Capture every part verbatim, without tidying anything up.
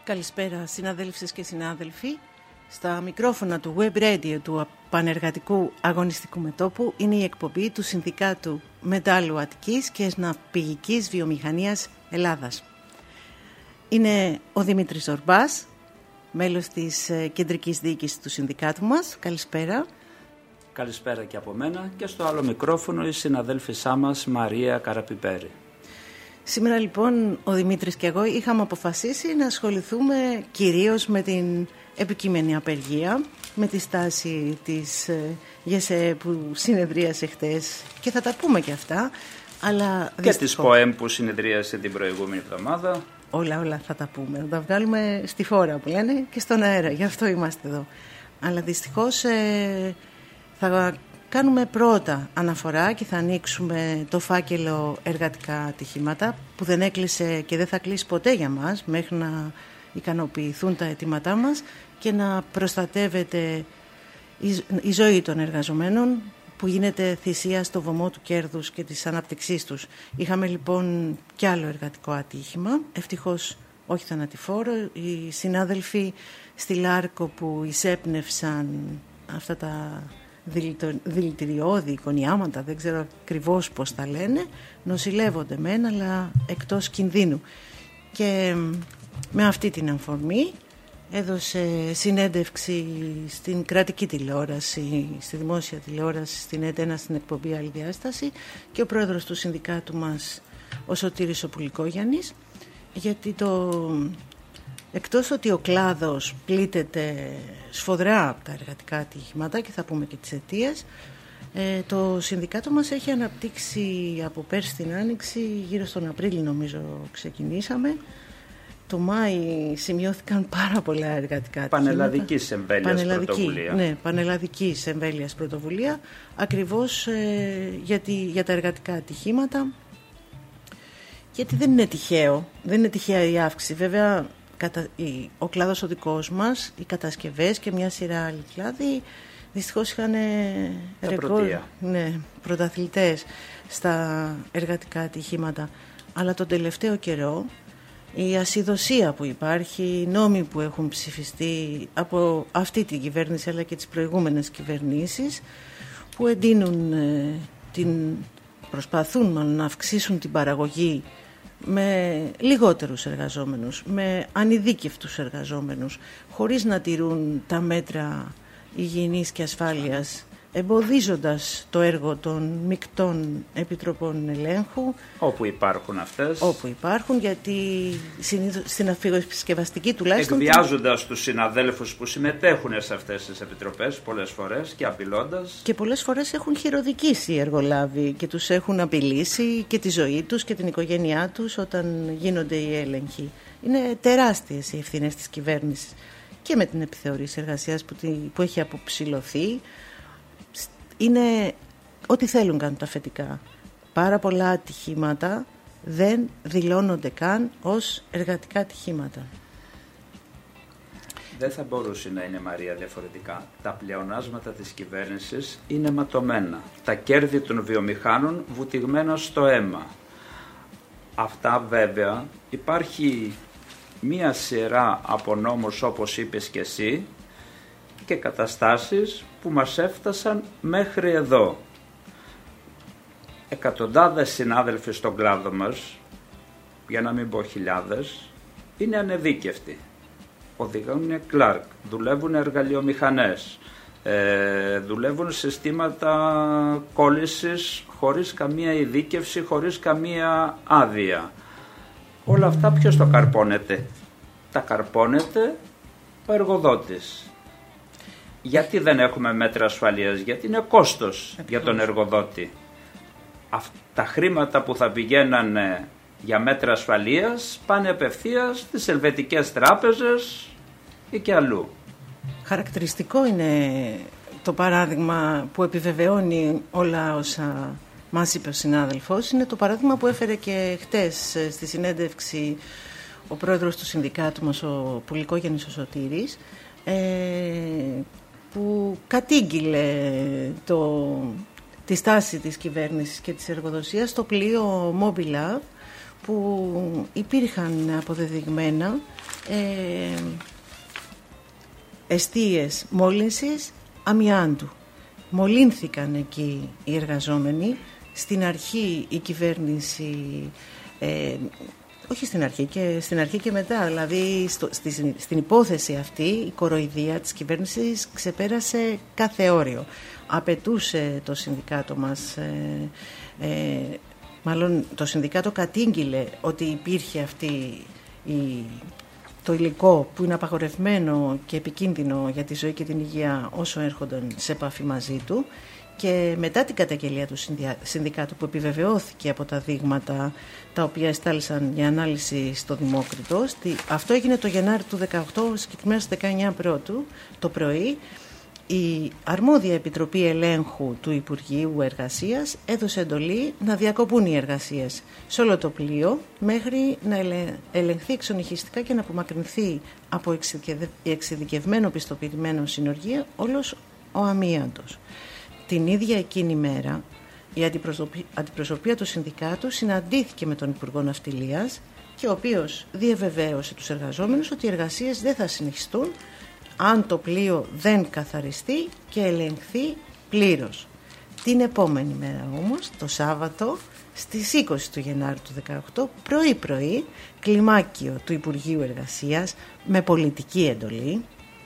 Καλησπέρα συναδέλφες και συνάδελφοι. Στα μικρόφωνα του Web Radio του Πανεργατικού Αγωνιστικού Μετώπου είναι η εκπομπή του Συνδικάτου Μετάλλου Αττικής και Ναυπηγικής Βιομηχανίας Ελλάδας. Είναι ο Δημήτρης Ζορμπάς, μέλος της κεντρικής διοίκησης του συνδικάτου μας. Καλησπέρα. Καλησπέρα και από μένα, και στο άλλο μικρόφωνο η συναδέλφισά μας Μαρία Καραπιπέρη. Σήμερα λοιπόν ο Δημήτρης και εγώ είχαμε αποφασίσει να ασχοληθούμε κυρίως με την επικείμενη απεργία, με τη στάση της ΓΕΣΕ που συνεδρίασε χτες, και θα τα πούμε και αυτά, αλλά και της ΠΟΕΜ που συνεδρίασε την προηγούμενη εβδομάδα. Όλα όλα θα τα πούμε, θα τα βγάλουμε στη φόρα που λένε και στον αέρα, γι' αυτό είμαστε εδώ. Αλλά δυστυχώς ε, θα κάνουμε πρώτα αναφορά και θα ανοίξουμε το φάκελο εργατικά ατυχήματα που δεν έκλεισε και δεν θα κλείσει ποτέ για μας μέχρι να ικανοποιηθούν τα αιτήματά μας και να προστατεύεται η, η ζωή των εργαζομένων που γίνεται θυσία στο βωμό του κέρδους και της ανάπτυξής τους. Είχαμε λοιπόν κι άλλο εργατικό ατύχημα, ευτυχώς όχι θανατηφόρο. Οι συνάδελφοι στη Λάρκο που εισέπνευσαν αυτά τα δηλητηριώδη εικονιάματα, δεν ξέρω ακριβώς πώς τα λένε, νοσηλεύονται μεν αλλά εκτός κινδύνου. Και με αυτή την αφορμή έδωσε συνέντευξη στην κρατική τηλεόραση, στη δημόσια τηλεόραση, στην ΕΤΕΝΑ, στην εκπομπή Άλλη Διάσταση, και ο πρόεδρος του συνδικάτου μας, ο Σωτήρης ο Πουλικόγιαννης, γιατί το... εκτός ότι ο κλάδος πλήττεται σφοδρά από τα εργατικά ατυχήματα και θα πούμε και τις αιτίες, ε, το συνδικάτο μας έχει αναπτύξει από πέρσι την Άνοιξη, γύρω στον Απρίλιο νομίζω ξεκινήσαμε. Το Μάη σημειώθηκαν πάρα πολλά εργατικά ατυχήματα. Πανελλαδικής εμβέλειας Πανελλαδική, πρωτοβουλία. Ναι, πανελλαδικής εμβέλειας πρωτοβουλία, ακριβώς ε, γιατί, για τα εργατικά ατυχήματα. Γιατί δεν είναι τυχαίο, δεν είναι τυχαία η αύξηση. Βέβαια, ο κλάδος ο δικός μας, οι κατασκευές και μια σειρά άλλοι κλάδοι δυστυχώς είχαν ρεκόρ, ναι, πρωταθλητές στα εργατικά ατυχήματα. Αλλά τον τελευταίο καιρό η ασυδοσία που υπάρχει, οι νόμοι που έχουν ψηφιστεί από αυτή την κυβέρνηση αλλά και τις προηγούμενες κυβερνήσεις, που εντείνουν την, προσπαθούν να αυξήσουν την παραγωγή με λιγότερους εργαζόμενους, με ανειδίκευτους εργαζόμενους, χωρίς να τηρούν τα μέτρα υγιεινής και ασφάλειας, εμποδίζοντας το έργο των μεικτών επιτροπών ελέγχου. Όπου υπάρχουν αυτές. Όπου υπάρχουν, γιατί συνήθως στην αφισκευαστική τουλάχιστον... Εκβιάζοντας τους συναδέλφους που συμμετέχουν σε αυτές τις επιτροπές πολλές φορές και απειλώντας. Και πολλές φορές έχουν χειροδικήσει οι εργολάβοι και τους έχουν απειλήσει και τη ζωή τους και την οικογένειά τους όταν γίνονται οι έλεγχοι. Είναι τεράστιες οι ευθύνες της κυβέρνησης και με την επιθεώρηση εργασίας που, που έχει αποψηλωθεί. Είναι ό,τι θέλουν κάνουν τα αφεντικά. Πάρα πολλά ατυχήματα δεν δηλώνονται καν ως εργατικά ατυχήματα. Δεν θα μπορούσε να είναι, Μαρία, διαφορετικά. Τα πλεονάσματα της κυβέρνησης είναι ματωμένα. Τα κέρδη των βιομηχάνων βουτυγμένα στο αίμα. Αυτά βέβαια, υπάρχει μία σειρά από νόμους, όπως είπες και εσύ, και καταστάσεις που μας έφτασαν μέχρι εδώ. Εκατοντάδες συνάδελφοι στον κλάδο μας, για να μην πω χιλιάδες, είναι ανεδίκευτοι. Οδηγούν κλάρκ, δουλεύουν εργαλειομηχανές, ε, δουλεύουν συστήματα κόλλησης χωρίς καμία ειδίκευση, χωρίς καμία άδεια. Όλα αυτά ποιος το καρπώνεται? Τα καρπώνεται ο εργοδότης. Γιατί δεν έχουμε μέτρα ασφαλείας? Γιατί είναι κόστος για τον εργοδότη. Αυτά τα χρήματα που θα πηγαίνανε για μέτρα ασφαλείας πάνε απευθείας στις ελβετικές τράπεζες ή και αλλού. Χαρακτηριστικό είναι το παράδειγμα που επιβεβαιώνει όλα όσα μας είπε ο συνάδελφος. Είναι το παράδειγμα που έφερε και χτες στη συνέντευξη ο πρόεδρος του συνδικάτου μας, ο Πουλικόγιαννης ο Σωτήρης, που κατήγγειλε το, τη στάση της κυβέρνησης και της εργοδοσίας στο πλοίο Mobilab, που υπήρχαν αποδεδειγμένα ε, εστίες μόλυνσης αμοιάντου. Μολύνθηκαν εκεί οι εργαζόμενοι. Στην αρχή η κυβέρνηση, ε, όχι στην αρχή και, στην αρχή και μετά, δηλαδή στο, στη, στην υπόθεση αυτή η κοροϊδία της κυβέρνησης ξεπέρασε κάθε όριο. Απαιτούσε το συνδικάτο μας, ε, ε, μάλλον το συνδικάτο κατήγγειλε ότι υπήρχε αυτή η, το υλικό που είναι απαγορευμένο και επικίνδυνο για τη ζωή και την υγεία όσο έρχονταν σε επαφή μαζί του. Και μετά την καταγγελία του συνδικάτου που επιβεβαιώθηκε από τα δείγματα τα οποία εστάλησαν για ανάλυση στο Δημόκριτο, αυτό έγινε το Γενάρη του δεκαοκτώ, συγκεκριμένα στις δεκαεννιά Πρώτου το πρωί, η αρμόδια Επιτροπή Ελέγχου του Υπουργείου Εργασίας έδωσε εντολή να διακοπούν οι εργασίες σε όλο το πλοίο μέχρι να ελεγχθεί εξονυχιστικά και να απομακρυνθεί από εξειδικευμένο πιστοποιημένο συνεργείο όλος ο αμίαντος. Την ίδια εκείνη μέρα η αντιπροσωπεία του συνδικάτου συναντήθηκε με τον Υπουργό Ναυτιλίας και ο οποίος διαβεβαίωσε τους εργαζόμενους ότι οι εργασίες δεν θα συνεχιστούν αν το πλοίο δεν καθαριστεί και ελεγχθεί πλήρως. Την επόμενη μέρα όμως, το Σάββατο, στις είκοσι του Γενάρη του δεκαοκτώ, πρωί-πρωί, κλιμάκιο του Υπουργείου Εργασίας με πολιτική εντολή,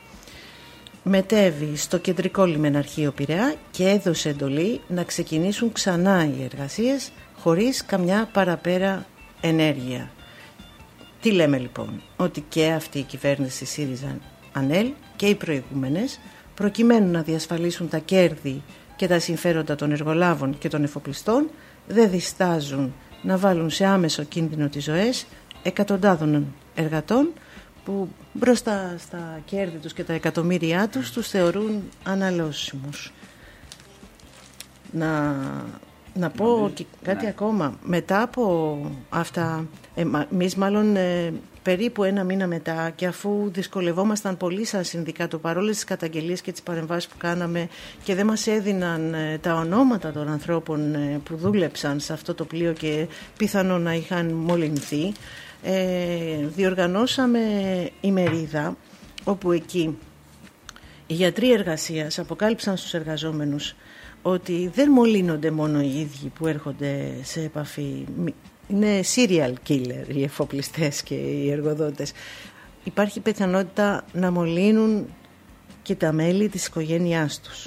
μετέβη στο κεντρικό λιμεναρχείο Πειραιά και έδωσε εντολή να ξεκινήσουν ξανά οι εργασίες χωρίς καμιά παραπέρα ενέργεια. Τι λέμε λοιπόν? Ότι και αυτή η κυβέρνηση ΣΥΡΙΖΑ ΑΝΕΛ και οι προηγούμενες, προκειμένου να διασφαλίσουν τα κέρδη και τα συμφέροντα των εργολάβων και των εφοπλιστών, δεν διστάζουν να βάλουν σε άμεσο κίνδυνο τις ζωές εκατοντάδων εργατών που μπροστά στα κέρδη τους και τα εκατομμύρια τους τους θεωρούν αναλώσιμους. Να, να πω και κάτι ναι. ακόμα. Μετά από αυτά, εμείς μάλλον ε, περίπου ένα μήνα μετά, και αφού δυσκολευόμασταν πολύ σαν συνδικάτο παρόλες τις καταγγελίες και τις παρεμβάσεις που κάναμε και δεν μας έδιναν ε, τα ονόματα των ανθρώπων ε, που δούλεψαν σε αυτό το πλοίο και πιθανόν να είχαν μολυνθεί, Ε, διοργανώσαμε ημερίδα όπου εκεί οι γιατροί εργασίας αποκάλυψαν στους εργαζόμενους ότι δεν μολύνονται μόνο οι ίδιοι που έρχονται σε επαφή, είναι serial killer οι εφοπλιστές και οι εργοδότες. Υπάρχει πιθανότητα να μολύνουν και τα μέλη της οικογένειάς τους.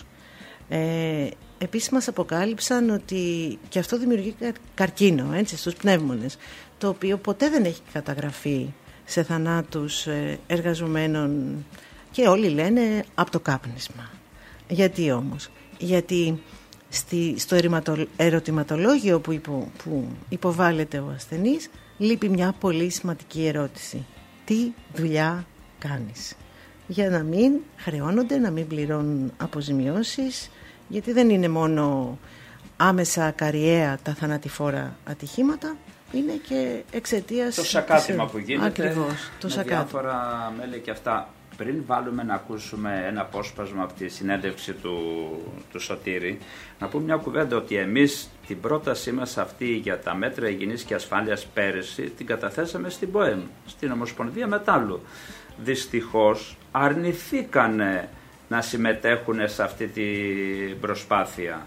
Ε, επίσης μας αποκάλυψαν ότι και αυτό δημιουργεί καρκίνο, έτσι, στους πνεύμονες, το οποίο ποτέ δεν έχει καταγραφεί σε θανάτους εργαζομένων και όλοι λένε από το κάπνισμα. Γιατί όμως? Γιατί στη, στο ερωτηματολόγιο που, υπο, που υποβάλλεται ο ασθενής λείπει μια πολύ σημαντική ερώτηση. Τι δουλειά κάνεις? Για να μην χρεώνονται, να μην πληρώνουν αποζημιώσεις, γιατί δεν είναι μόνο άμεσα ακαριαία τα θανατηφόρα ατυχήματα, είναι και εξαιτίας το σακάτημα της... που γίνεται. Ακριβώς, το με σακάτημα. Διάφορα μέλη και αυτά. Πριν βάλουμε να ακούσουμε ένα απόσπασμα από τη συνέντευξη του, του Σωτήρη, να πούμε μια κουβέντα ότι εμείς την πρότασή μας αυτή για τα μέτρα υγιεινής και ασφάλειας πέρυσι την καταθέσαμε στην ΠΟΕΜ, στην Ομοσπονδία Μετάλλου. Δυστυχώς αρνηθήκανε να συμμετέχουν σε αυτή την προσπάθεια.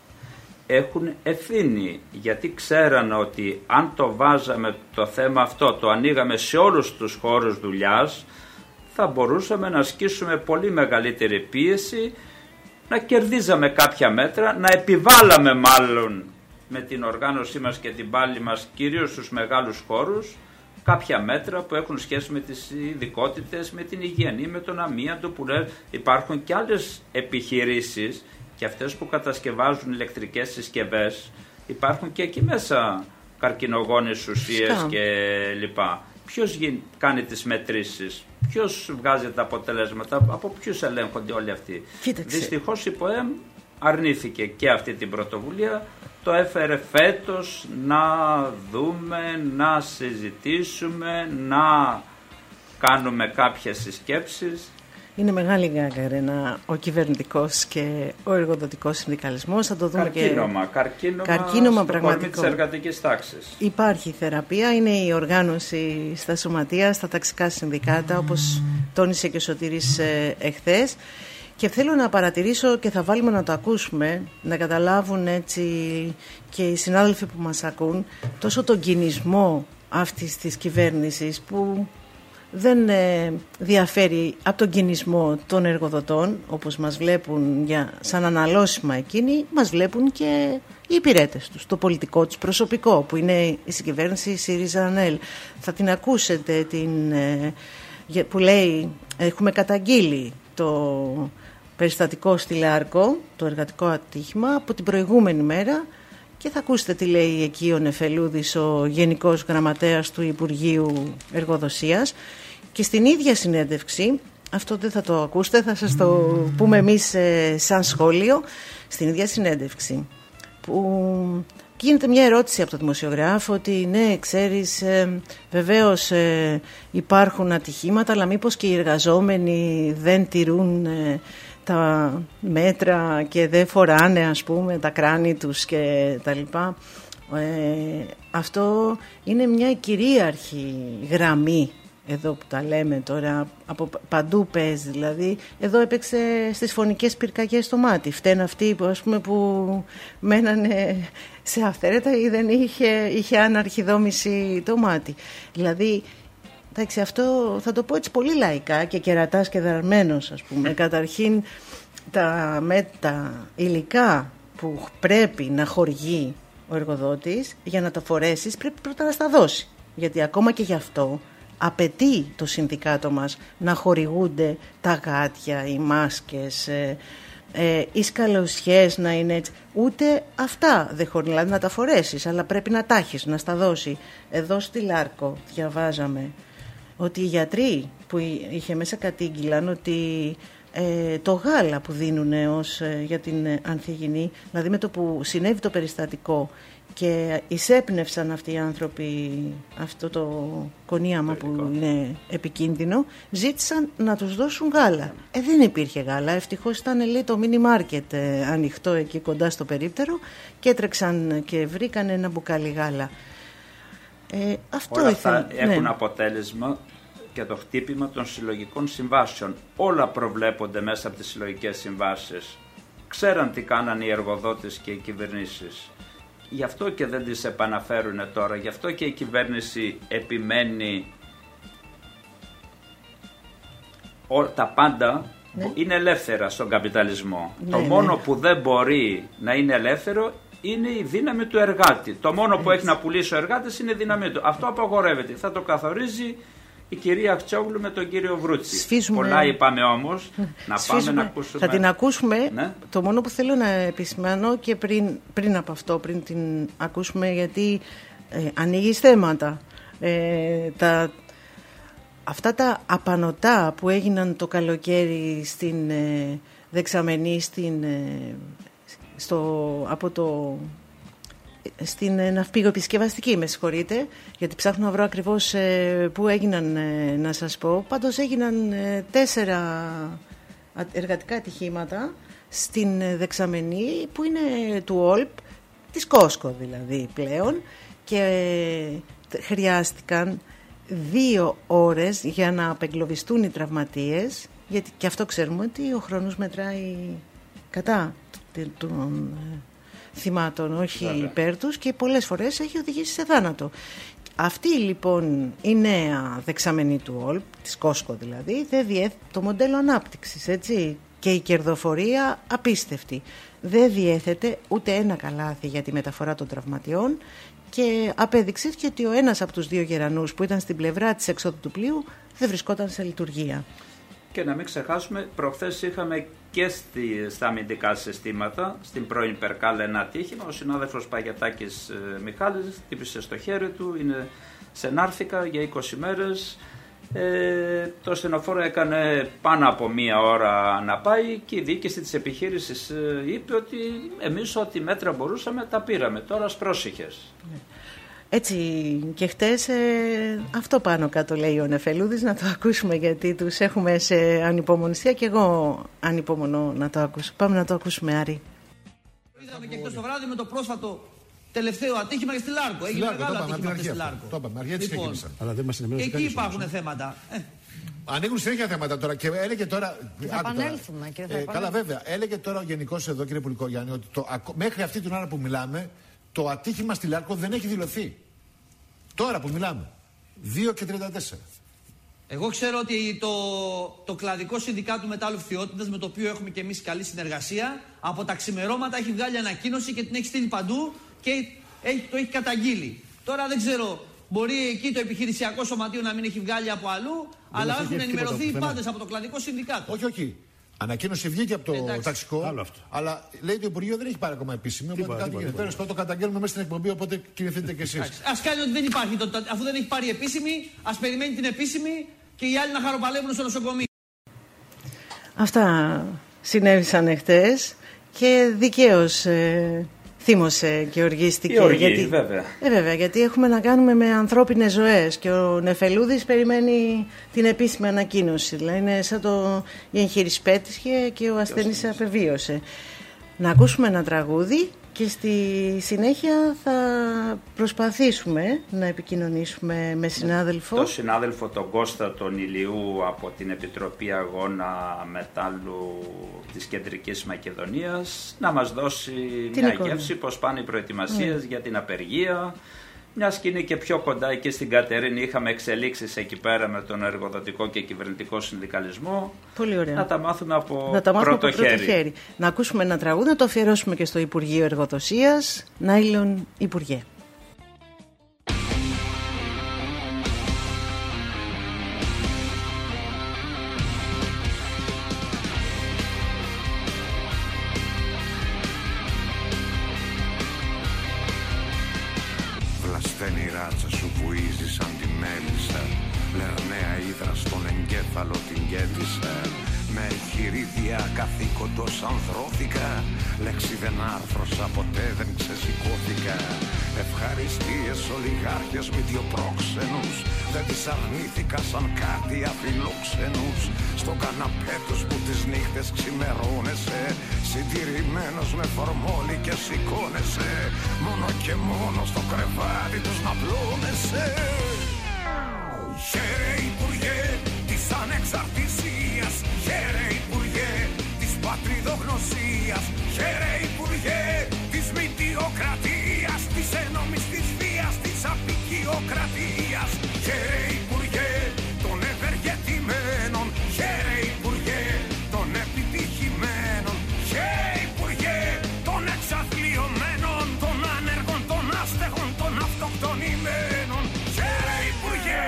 Έχουν ευθύνη, γιατί ξέραν ότι αν το βάζαμε το θέμα αυτό, το ανοίγαμε σε όλους τους χώρους δουλειάς, θα μπορούσαμε να ασκήσουμε πολύ μεγαλύτερη πίεση, να κερδίζαμε κάποια μέτρα, να επιβάλαμε μάλλον με την οργάνωσή μας και την πάλη μας, κυρίως στους μεγάλους χώρους, κάποια μέτρα που έχουν σχέση με τις ειδικότητες, με την υγιεινή, με τον αμίαντο, που λέει, υπάρχουν και άλλες επιχειρήσεις και αυτές που κατασκευάζουν ηλεκτρικές συσκευές, υπάρχουν και εκεί μέσα καρκινογόνες ουσίες και λοιπά. Ποιος κάνει τις μετρήσεις, ποιος βγάζει τα αποτελέσματα, από ποιους ελέγχονται όλοι αυτοί? Κοίταξε. Δυστυχώς η ΠΟΕΜ αρνήθηκε και αυτή την πρωτοβουλία, το έφερε φέτος να δούμε, να συζητήσουμε, να κάνουμε κάποιες συσκέψεις. Είναι μεγάλη γκάγκαρενα ο κυβερνητικός και ο εργοδοτικός συνδικαλισμός. Θα το δούμε καρκίνωμα, και... καρκίνωμα, καρκίνωμα στο κορμί της εργατικής τάξης. Υπάρχει θεραπεία, είναι η οργάνωση στα σωματεία, στα ταξικά συνδικάτα, όπως τόνισε και ο Σωτήρης ε, εχθές. Και θέλω να παρατηρήσω και θα βάλουμε να το ακούσουμε, να καταλάβουν έτσι και οι συνάδελφοι που μας ακούν, τόσο τον κινησμό αυτής της κυβέρνησης που δεν ε, διαφέρει από τον κινησμό των εργοδοτών, όπως μας βλέπουν για, σαν αναλώσιμα εκείνοι, μας βλέπουν και οι υπηρέτες τους, το πολιτικό τους προσωπικό, που είναι η συγκυβέρνηση ΣΥΡΙΖΑ-ΑΝΕΛ. Θα την ακούσετε την, ε, που λέει, έχουμε καταγγείλει το περιστατικό στη Λάρκο, το εργατικό ατύχημα, από την προηγούμενη μέρα, και θα ακούσετε τι λέει εκεί ο Νεφελούδης, ο Γενικός Γραμματέας του Υπουργείου Εργοδοσίας. Και στην ίδια συνέντευξη, αυτό δεν θα το ακούσετε, θα σας το πούμε εμείς ε, σαν σχόλιο, στην ίδια συνέντευξη που γίνεται μια ερώτηση από το δημοσιογράφο ότι ναι, ξέρεις, ε, βεβαίως ε, υπάρχουν ατυχήματα, αλλά μήπως και οι εργαζόμενοι δεν τηρούν ε, τα μέτρα και δεν φοράνε, ας πούμε, τα κράνη τους και τα λοιπά. Ε, αυτό είναι μια κυρίαρχη γραμμή εδώ που τα λέμε τώρα, από παντού παίζει, δηλαδή εδώ έπαιξε στις φωνικές πυρκαγιές το μάτι. Φταίνε αυτοί που, ας πούμε, που μένανε σε αυθαίρετα ή δεν είχε, είχε άναρχη δόμηση το μάτι. Δηλαδή, εντάξει, αυτό θα το πω έτσι πολύ λαϊκά και κερατάς και δαρμένος, ας πούμε. Καταρχήν, τα, με, τα υλικά που πρέπει να χορηγεί ο εργοδότης, για να τα φορέσεις πρέπει πρώτα να στα δώσει. Γιατί ακόμα και γι' αυτό απαιτεί το συνδικάτο μας να χορηγούνται τα γάτια, οι μάσκες, ε, ε, οι σκαλωσιές να είναι έτσι. Ούτε αυτά δεν χωρεί, δηλαδή να τα φορέσεις, αλλά πρέπει να τα έχεις, να στα δώσει. Εδώ στη Λάρκο διαβάζαμε ότι οι γιατροί που είχε μέσα κατήγγυλαν ότι ε, το γάλα που δίνουν ως, ε, για την ανθυγιεινή, δηλαδή με το που συνέβη το περιστατικό και εισέπνευσαν αυτοί οι άνθρωποι αυτό το κονίαμα που είναι επικίνδυνο, ζήτησαν να τους δώσουν γάλα. Ε, δεν υπήρχε γάλα, ευτυχώς ήταν, λέει, το μίνι μάρκετ ε, ανοιχτό εκεί κοντά στο περίπτερο και έτρεξαν και βρήκαν ένα μπουκάλι γάλα. Ε, αυτό όλα ήθελα, αυτά έχουν ναι. αποτέλεσμα και το χτύπημα των συλλογικών συμβάσεων. Όλα προβλέπονται μέσα από τις συλλογικές συμβάσεις. Ξέραν τι κάνανε οι εργοδότες και οι κυβερνήσεις. Γι' αυτό και δεν τις επαναφέρουν τώρα. Γι' αυτό και η κυβέρνηση επιμένει τα πάντα, ναι, είναι ελεύθερα στον καπιταλισμό. Ναι, το μόνο, ναι, που δεν μπορεί να είναι ελεύθερο είναι η δύναμη του εργάτη. Το μόνο που έχει να πουλήσει ο εργάτης είναι η δύναμη του. Αυτό απαγορεύεται. Θα το καθορίζει η κυρία Αξιόγλου με τον κύριο Βρούτσι. Σφίζουμε... Πολλά είπαμε όμως. Να Σφίζουμε... πάμε να ακούσουμε. Θα την ακούσουμε. Ναι. Το μόνο που θέλω να επισημάνω και πριν, πριν από αυτό, πριν την ακούσουμε, γιατί ε, ανοίγει θέματα. Ε, τα, αυτά τα απανωτά που έγιναν το καλοκαίρι στην ε, δεξαμενή, στην, ε, στο, από το... στην ναυπηγοεπισκευαστική, με συγχωρείτε, γιατί ψάχνω να βρω ακριβώς ε, πού έγιναν, ε, να σας πω. Πάντως έγιναν ε, τέσσερα εργατικά ατυχήματα στην ε, δεξαμενή, που είναι του Όλπ, της Κόσκο δηλαδή πλέον, και ε, χρειάστηκαν δύο ώρες για να απεγκλωβιστούν οι τραυματίες, γιατί και αυτό ξέρουμε ότι ο χρόνος μετράει κατά των ε, θυμάτων, όχι Βέβαια. υπέρ τους, και πολλές φορές έχει οδηγήσει σε θάνατο. Αυτή λοιπόν η νέα δεξαμενή του Όλπ, της Κόσκο δηλαδή, δεν διέθετε το μοντέλο ανάπτυξης, έτσι, και η κερδοφορία απίστευτη. Δεν διέθετε ούτε ένα καλάθι για τη μεταφορά των τραυματιών και απέδειξε ότι ο ένας από τους δύο γερανούς που ήταν στην πλευρά της εξόδου του πλοίου δεν βρισκόταν σε λειτουργία. Και να μην ξεχάσουμε, προχθές είχαμε και στη, στα αμυντικά συστήματα, στην πρώην Περκάλα, ένα ατύχημα. Ο συνάδελφος Παγιατάκης ε, Μιχάλης χτύπησε στο χέρι του, είναι σε Νάρθηκα για είκοσι μέρες. Ε, το ασθενοφόρο έκανε πάνω από μία ώρα να πάει και η διοίκηση της επιχείρησης ε, είπε ότι εμείς ό,τι μέτρα μπορούσαμε τα πήραμε, τώρα πρόσεχες. Έτσι και χτες ε, αυτό πάνω κάτω λέει ο Νεφελούδης, να το ακούσουμε γιατί τους έχουμε σε ανυπομονησία και εγώ ανυπομονώ να το ακούσω. Πάμε να το ακούσουμε, Άρη. Είδαμε και χτες το βράδυ με το πρόσφατο τελευταίο ατύχημα και στη Λάρκο. Έγινε μεγάλο ατύχημα και στη Λάρκο. Το είπαμε, αρχή έτσι ξεκίνησαν. Αλλά δεν μας ενημέρωσε και εκεί υπάρχουν όμως θέματα. Ε. Ανοίγουν συνέχεια θέματα τώρα και έλεγε τώρα. Και θα επανέλθουμε. Και θα ε, καλά, βέβαια. Έλεγε τώρα ο Γενικός εδώ, κύριε Πουλικογιάννη, ότι το, μέχρι αυτή την ώρα που μιλάμε, το ατύχημα στη Λάρκο δεν έχει δηλωθεί. Τώρα που μιλάμε. δύο και τριάντα τέσσερα. Εγώ ξέρω ότι το, το κλαδικό συνδικάτο μετάλλου φθιότητας, με το οποίο έχουμε και εμείς καλή συνεργασία, από τα ξημερώματα έχει βγάλει ανακοίνωση και την έχει στείλει παντού και έχει, το έχει καταγγείλει. Τώρα δεν ξέρω, μπορεί εκεί το επιχειρησιακό σωματείο να μην έχει βγάλει από αλλού, δεν αλλά έχουν ενημερωθεί οι πάντες από το κλαδικό συνδικάτο. Όχι, όχι. Ανακοίνωση βγήκε από το Εντάξει. ταξικό, αλλά λέει το Υπουργείο δεν έχει πάρει ακόμα επίσημη. Οπότε κάτι γίνεται. Τέλος πάντων, το καταγγέλνουμε μέσα στην εκπομπή, οπότε κινηθείτε κι εσείς. Ας κάνει ότι δεν υπάρχει, το, αφού δεν έχει πάρει επίσημη, ας περιμένει την επίσημη και οι άλλοι να χαροπαλεύουν στο νοσοκομείο. Αυτά συνέβησαν χτες και δικαίως ε, θύμωσε και οργίστηκε. Η οργή, γιατί, βέβαια. Ε, βέβαια, γιατί έχουμε να κάνουμε με ανθρώπινες ζωές και ο Νεφελούδης περιμένει την επίσημη ανακοίνωση. Δηλαδή είναι σαν το η εγχείρηση πέτυχε και ο ασθενής απεβίωσε. Να ακούσουμε ένα τραγούδι και στη συνέχεια θα προσπαθήσουμε να επικοινωνήσουμε με συνάδελφο. Το συνάδελφο τον Κώστα τον Ηλιού από την Επιτροπή Αγώνα Μετάλλου της Κεντρικής Μακεδονίας να μας δώσει την μια εικόνα. γεύση πώς πάνε οι προετοιμασίες mm. για την απεργία. Μιας και είναι και πιο κοντά εκεί στην Κατερίνη, είχαμε εξελίξεις εκεί πέρα με τον εργοδοτικό και κυβερνητικό συνδικαλισμό. Πολύ ωραία. Να τα μάθουμε από, να τα μάθουμε πρώτο, από πρώτο χέρι. χέρι. Να ακούσουμε ένα τραγούδι, να το αφιερώσουμε και στο Υπουργείο Εργοδοσίας. Νάιλον Υπουργέ. Βλασταίνει η ράτσα σου βουίζει σαν τη μέλισσα. Λερναία ύδρα στον εγκέφαλο την κέντησα. Με χειρίδια καθήκοντος ανδρώθηκα. Λέξη δεν άρθρωσα, ποτέ δεν ξεσηκώθηκα. Ευχαριστίες ολιγάρχες με δυο πρόξενους. Δεν τις αρνήθηκα σαν κάτι αφιλόξενους. Στο καναπέ τους που τις νύχτες ξημερώνεσαι. Συντηρημένος με φορμόλι και σηκώνεσαι. Μόνο και μόνο στο κρεβάτι τους να πλώνεσαι. Χαίρε Υπουργέ της Ανεξαρτησίας. Χαίρε Υπουργέ της Πατριδογνωσίας. Χαίρε Υπουργέ της Μητιοκρατίας. Της ένομης της βίας, της απικιοκρατίας. Χαίρε Υπουργέ των ευεργετημένων. Χαίρε Υπουργέ των επιτυχημένων. Χαίρε Υπουργέ των εξαθλιωμένων, των άνεργων, των άστεγων, των αυτοκτονημένων. Χαίρε Υπουργέ.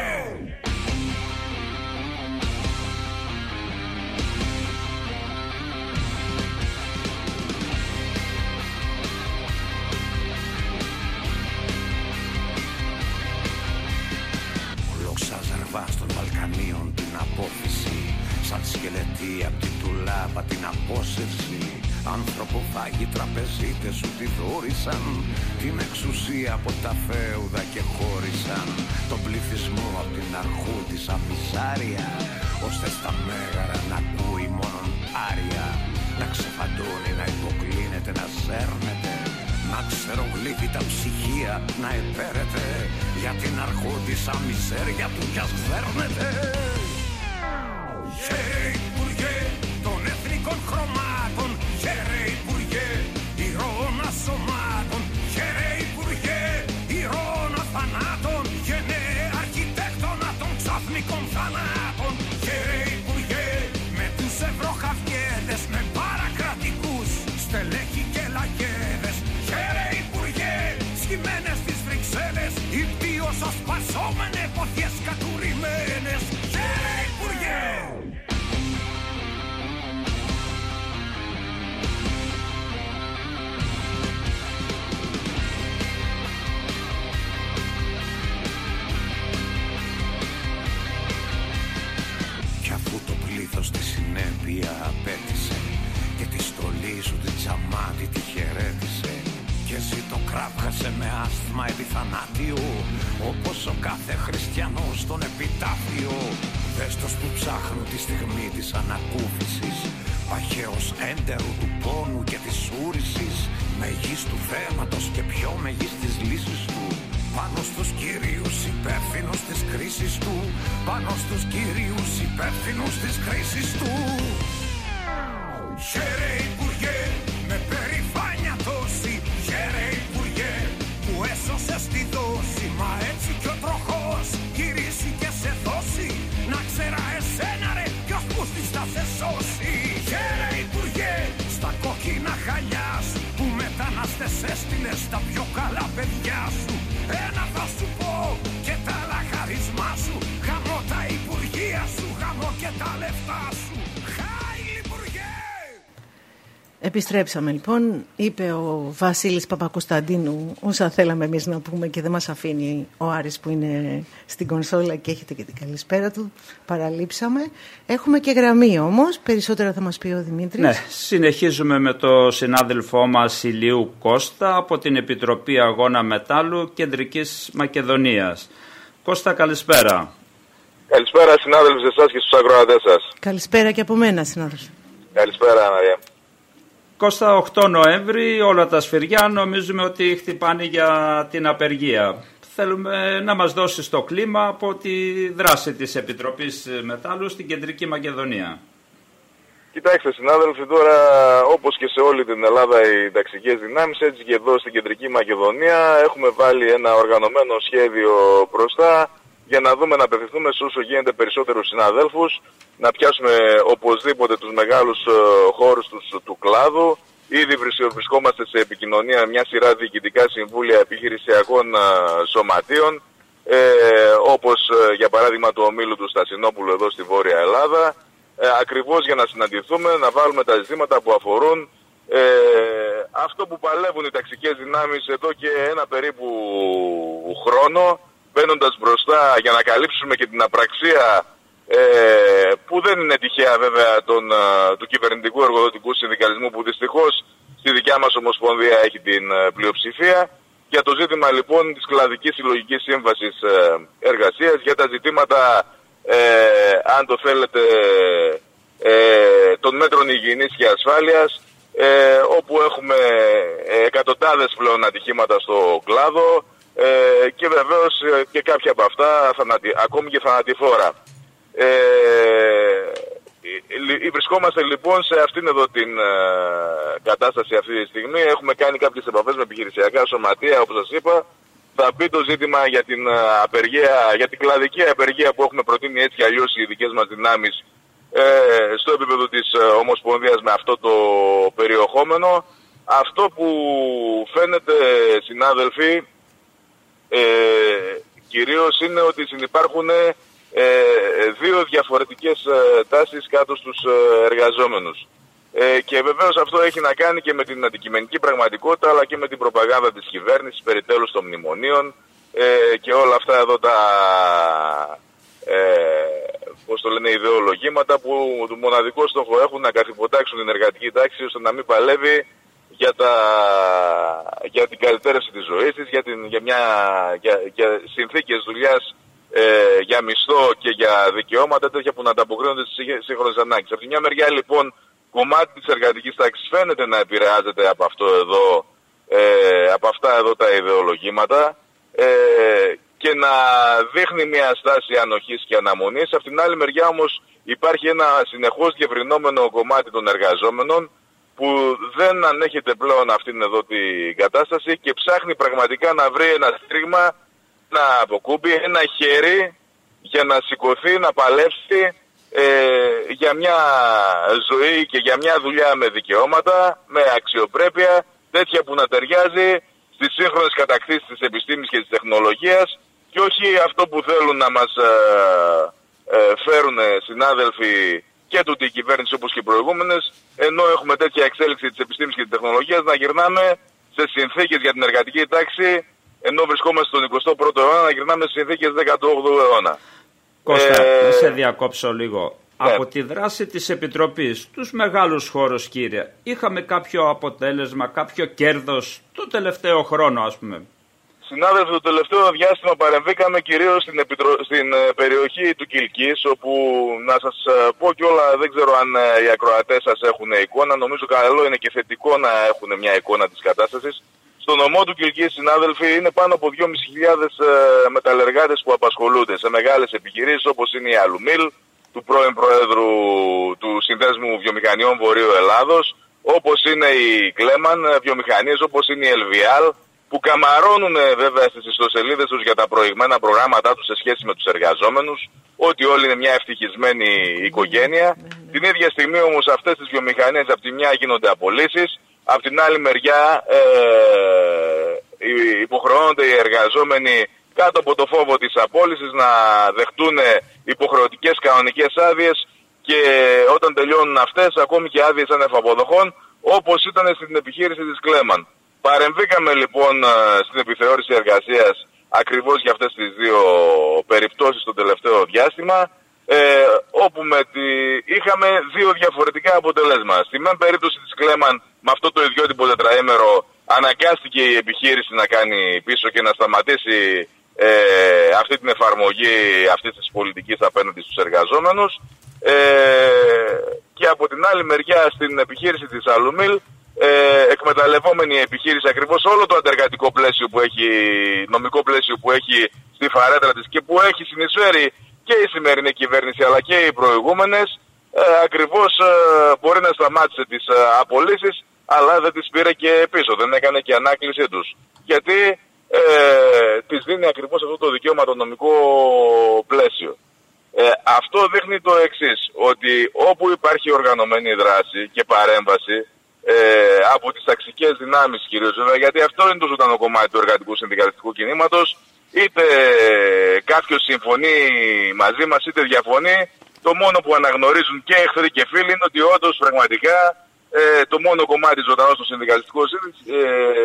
Ξαζερβά των Βαλκανίων την απόφυση. Σαν σκελετή απ' την τουλάπα την απόσυρση. Ανθρωποφάγοι τραπεζίτες σου τη δόρισαν. Την εξουσία από τα φέουδα και χώρισαν. Τον πληθυσμό απ' την αρχού της αμισάρια. Ώστε στα μέγαρα να ακούει μόνον άρια. Να ξεφαντώνει, να υποκλίνεται, να σέρνεται. Να ξερογλύφει τα ψυχία, να επέρεται. Για την αρχόντισσα μισέρια που κι ας φέρνεται. Χαίρε Υπουργέ των εθνικών χρωμάτων. Χαίρε Υπουργέ ηρώων ασωμάτων. Χαίρε Υπουργέ ηρώων αθανάτων. Γενναία αρχιτέκτονα των ξαφνικών θανάτων. Χαίρε Υπουργέ με τους ευρωχαυγέδες, με παρακρατικούς στελέχη και λαγέδες. Χαίρε Υπουργέ σχημένες στις Βρυξέλλες. Υπτίως ασπασόμενε ποθιές κατουρημένες. Χαίρε Υπουργέ. Κι αφού το πλήθος τη συνέπεια απέτησε και τη στολή σου την τζαμάτη τη χαιρέτησε και εσύ το κράβγασε με άσθημα επιθανάτιο, όπως ο κάθε χριστιανός στον επιτάφιο. Δέστος που ψάχνουν τη στιγμή της ανακούφισης, παχαίος έντερου του πόνου και της ούρησης, μεγίστου θέματος και πιο μεγίστης λύσης του. Πάνω στους κυρίους υπεύθυνους της κρίσης του, πάνω στους κυρίους υπεύθυνους της κρίσης του. Χαίρε Υπουργέ, με περηφάνεια τόση, χαίρε Υπουργέ, που έσωσες τη δόση. Μα έτσι κι ο τροχός γυρίσει και σε δώσει, να ξέρα εσένα ρε ποιος πούστης θα σε σώσει. Χαίρε Υπουργέ, στα κόκκινα χαλιά σου, που μετανάστες έστειλες τα πιο καλά παιδιά σου. Ένα θα σου πω και τα άλλα χαρισμά σου, χαμώ τα υπουργεία σου, χαμώ και τα λεφτά σου. Επιστρέψαμε λοιπόν, είπε ο Βασίλης Παπακοσταντίνου όσα θέλαμε εμείς να πούμε και δεν μας αφήνει ο Άρης που είναι στην κονσόλα και έχετε και την καλησπέρα του, παραλείψαμε. Έχουμε και γραμμή όμως, περισσότερα θα μας πει ο Δημήτρης. Ναι, συνεχίζουμε με το συνάδελφό μας Ηλίου Κώστα από την Επιτροπή Αγώνα Μετάλλου Κεντρικής Μακεδονίας. Κώστα, καλησπέρα. Καλησπέρα συνάδελφοι σε εσάς και στους ακροατές σας. Καλησπέρα και από μένα συνάδελφοι. Καλησπέρα Μαρία. Κώστα, οκτώ Νοέμβρη, όλα τα σφυριά νομίζουμε ότι χτυπάνε για την απεργία. Θέλουμε να μας δώσεις το κλίμα από τη δράση της Επιτροπής Μετάλλου στην Κεντρική Μακεδονία. Κοιτάξτε συνάδελφοι, τώρα όπως και σε όλη την Ελλάδα οι ταξικές δυνάμεις, έτσι και εδώ στην Κεντρική Μακεδονία έχουμε βάλει ένα οργανωμένο σχέδιο μπροστά για να δούμε να απευθυνθούμε σε όσο γίνεται περισσότερους συναδέλφους, να πιάσουμε οπωσδήποτε τους μεγάλους χώρους τους, του κλάδου. Ήδη βρισκόμαστε σε επικοινωνία με μια σειρά διοικητικά συμβούλια επιχειρησιακών σωματείων, ε, όπως για παράδειγμα του ομίλου του Στασινόπουλου εδώ στη Βόρεια Ελλάδα, ε, ακριβώς για να συναντηθούμε, να βάλουμε τα ζητήματα που αφορούν ε, αυτό που παλεύουν οι ταξικές δυνάμεις εδώ και ένα περίπου χρόνο, μπαίνοντας μπροστά για να καλύψουμε και την απραξία ε, που δεν είναι τυχαία βέβαια τον, του κυβερνητικού εργοδοτικού συνδικαλισμού, που δυστυχώς στη δικιά μας ομοσπονδία έχει την πλειοψηφία, για το ζήτημα λοιπόν της κλαδικής συλλογικής σύμβασης εργασίας, για τα ζητήματα ε, αν το θέλετε ε, των μέτρων υγιεινής και ασφάλειας, ε, όπου έχουμε εκατοντάδες πλέον ατυχήματα στο κλάδο, Ε, και βεβαίως και κάποια από αυτά θανατι... ακόμη και θανατηφόρα. Ε, βρισκόμαστε λοιπόν σε αυτήν εδώ την ε, κατάσταση αυτή τη στιγμή. Έχουμε κάνει κάποιες επαφές με επιχειρησιακά σωματεία, όπως σας είπα. Θα μπει το ζήτημα για την απεργία, για την κλαδική απεργία που έχουμε προτείνει έτσι κι αλλιώς οι δικές μας δυνάμεις ε, στο επίπεδο της Ομοσπονδίας με αυτό το περιεχόμενο. Αυτό που φαίνεται συνάδελφοι Ε, κυρίως είναι ότι συνυπάρχουν ε, δύο διαφορετικές ε, τάσεις κάτω στους ε, εργαζόμενους. Ε, και βεβαίως αυτό έχει να κάνει και με την αντικειμενική πραγματικότητα, αλλά και με την προπαγάνδα της κυβέρνησης περί τέλους των μνημονίων ε, και όλα αυτά εδώ τα ε, πώς το λένε, ιδεολογήματα που το μοναδικό στόχο έχουν να καθυποτάξουν την εργατική τάξη ώστε να μην παλεύει για, τα, για την καλυτέρευση της ζωής της, για, την, για, μια, για, για συνθήκες δουλειάς, ε, για μισθό και για δικαιώματα τέτοια που να ανταποκρίνονται στις σύγχρονες ανάγκες. Από τη μια μεριά λοιπόν κομμάτι της εργατικής τάξης φαίνεται να επηρεάζεται από αυτό εδώ, ε, από αυτά εδώ τα ιδεολογήματα ε, και να δείχνει μια στάση ανοχής και αναμονής. Από την άλλη μεριά όμως υπάρχει ένα συνεχώς διευρυνόμενο κομμάτι των εργαζόμενων που δεν ανέχεται πλέον αυτήν εδώ την κατάσταση και ψάχνει πραγματικά να βρει ένα στρίγμα, ένα αποκούμπι, ένα χέρι για να σηκωθεί, να παλέψει ε, για μια ζωή και για μια δουλειά με δικαιώματα, με αξιοπρέπεια, τέτοια που να ταιριάζει στις σύγχρονες κατακτήσεις της επιστήμης και της τεχνολογίας και όχι αυτό που θέλουν να μας ε, ε, φέρουν συνάδελφοι και τούτη η κυβέρνηση όπως και οι προηγούμενες, ενώ έχουμε τέτοια εξέλιξη της επιστήμης και της τεχνολογίας, να γυρνάμε σε συνθήκες για την εργατική τάξη, ενώ βρισκόμαστε στον εικοστό πρώτο αιώνα, να γυρνάμε σε συνθήκες δέκατου όγδοου αιώνα. Κώστα, ε... να σε διακόψω λίγο. Από τη δράση της Επιτροπής, τους μεγάλους χώρους, κύριε, είχαμε κάποιο αποτέλεσμα, κάποιο κέρδος το τελευταίο χρόνο, ας πούμε? Συνάδελφοι, το τελευταίο διάστημα παρεμβήκαμε κυρίως στην, επιτρο... στην περιοχή του Κιλκής, όπου να σας πω κιόλα, δεν ξέρω αν οι ακροατές σας έχουν εικόνα, νομίζω καλό είναι και θετικό να έχουν μια εικόνα της κατάστασης. Στο νομό του Κιλκής, συνάδελφοι, είναι πάνω από δυόμισι χιλιάδες μεταλλεργάτες που απασχολούνται σε μεγάλες επιχειρήσεις όπως είναι η Αλουμίλ, του πρώην Προέδρου του Συνδέσμου Βιομηχανιών Βορείου Ελλάδος, όπως είναι η Κλέμαν, βιομηχανίες όπως είναι η Ελβιάλ, που καμαρώνουν βέβαια στις ιστοσελίδες τους για τα προηγμένα προγράμματά τους σε σχέση με τους εργαζόμενους, ότι όλοι είναι μια ευτυχισμένη οικογένεια. Την ίδια στιγμή όμως αυτές τις βιομηχανίες από τη μια γίνονται απολύσεις, από την άλλη μεριά ε, υποχρεώνονται οι εργαζόμενοι κάτω από το φόβο της απόλυσης να δεχτούν υποχρεωτικές κανονικές άδειες και όταν τελειώνουν αυτές ακόμη και άδειες ανεφαποδοχών, όπως ήταν στην επιχείρηση της Κλέμαν. Παρεμβήκαμε λοιπόν στην επιθεώρηση εργασίας ακριβώς για αυτές τις δύο περιπτώσεις το τελευταίο διάστημα, ε, όπου με τη... είχαμε δύο διαφορετικά αποτελέσματα. Στη μεν περίπτωση της Κλέμαν, με αυτό το ιδιότυπο τετραήμερο, αναγκάστηκε η επιχείρηση να κάνει πίσω και να σταματήσει ε, αυτή την εφαρμογή αυτής της πολιτικής απέναντι στους εργαζόμενους. Ε, και από την άλλη μεριά στην επιχείρηση της Αλουμίλ, Ε, εκμεταλλευόμενη η επιχείρηση ακριβώς όλο το αντεργατικό πλαίσιο που έχει, νομικό πλαίσιο που έχει στη φαρέτρα της και που έχει συνεισφέρει και η σημερινή κυβέρνηση αλλά και οι προηγούμενες, ε, ακριβώς ε, μπορεί να σταμάτησε τις ε, απολύσεις, αλλά δεν τις πήρε και πίσω, δεν έκανε και ανάκλησή τους, γιατί ε, τις δίνει ακριβώς αυτό το δικαίωμα το νομικό πλαίσιο. Ε, αυτό δείχνει το εξής, ότι όπου υπάρχει οργανωμένη δράση και παρέμβαση Ε, από τις ταξικές δυνάμεις κυρίως, βέβαια, γιατί αυτό είναι το ζωντανό κομμάτι του εργατικού συνδικαλιστικού κινήματος, είτε κάποιος συμφωνεί μαζί μας είτε διαφωνεί, το μόνο που αναγνωρίζουν και εχθροί και φίλοι είναι ότι όντως πραγματικά ε, το μόνο κομμάτι ζωντανό στο συνδικαλιστικό, ε,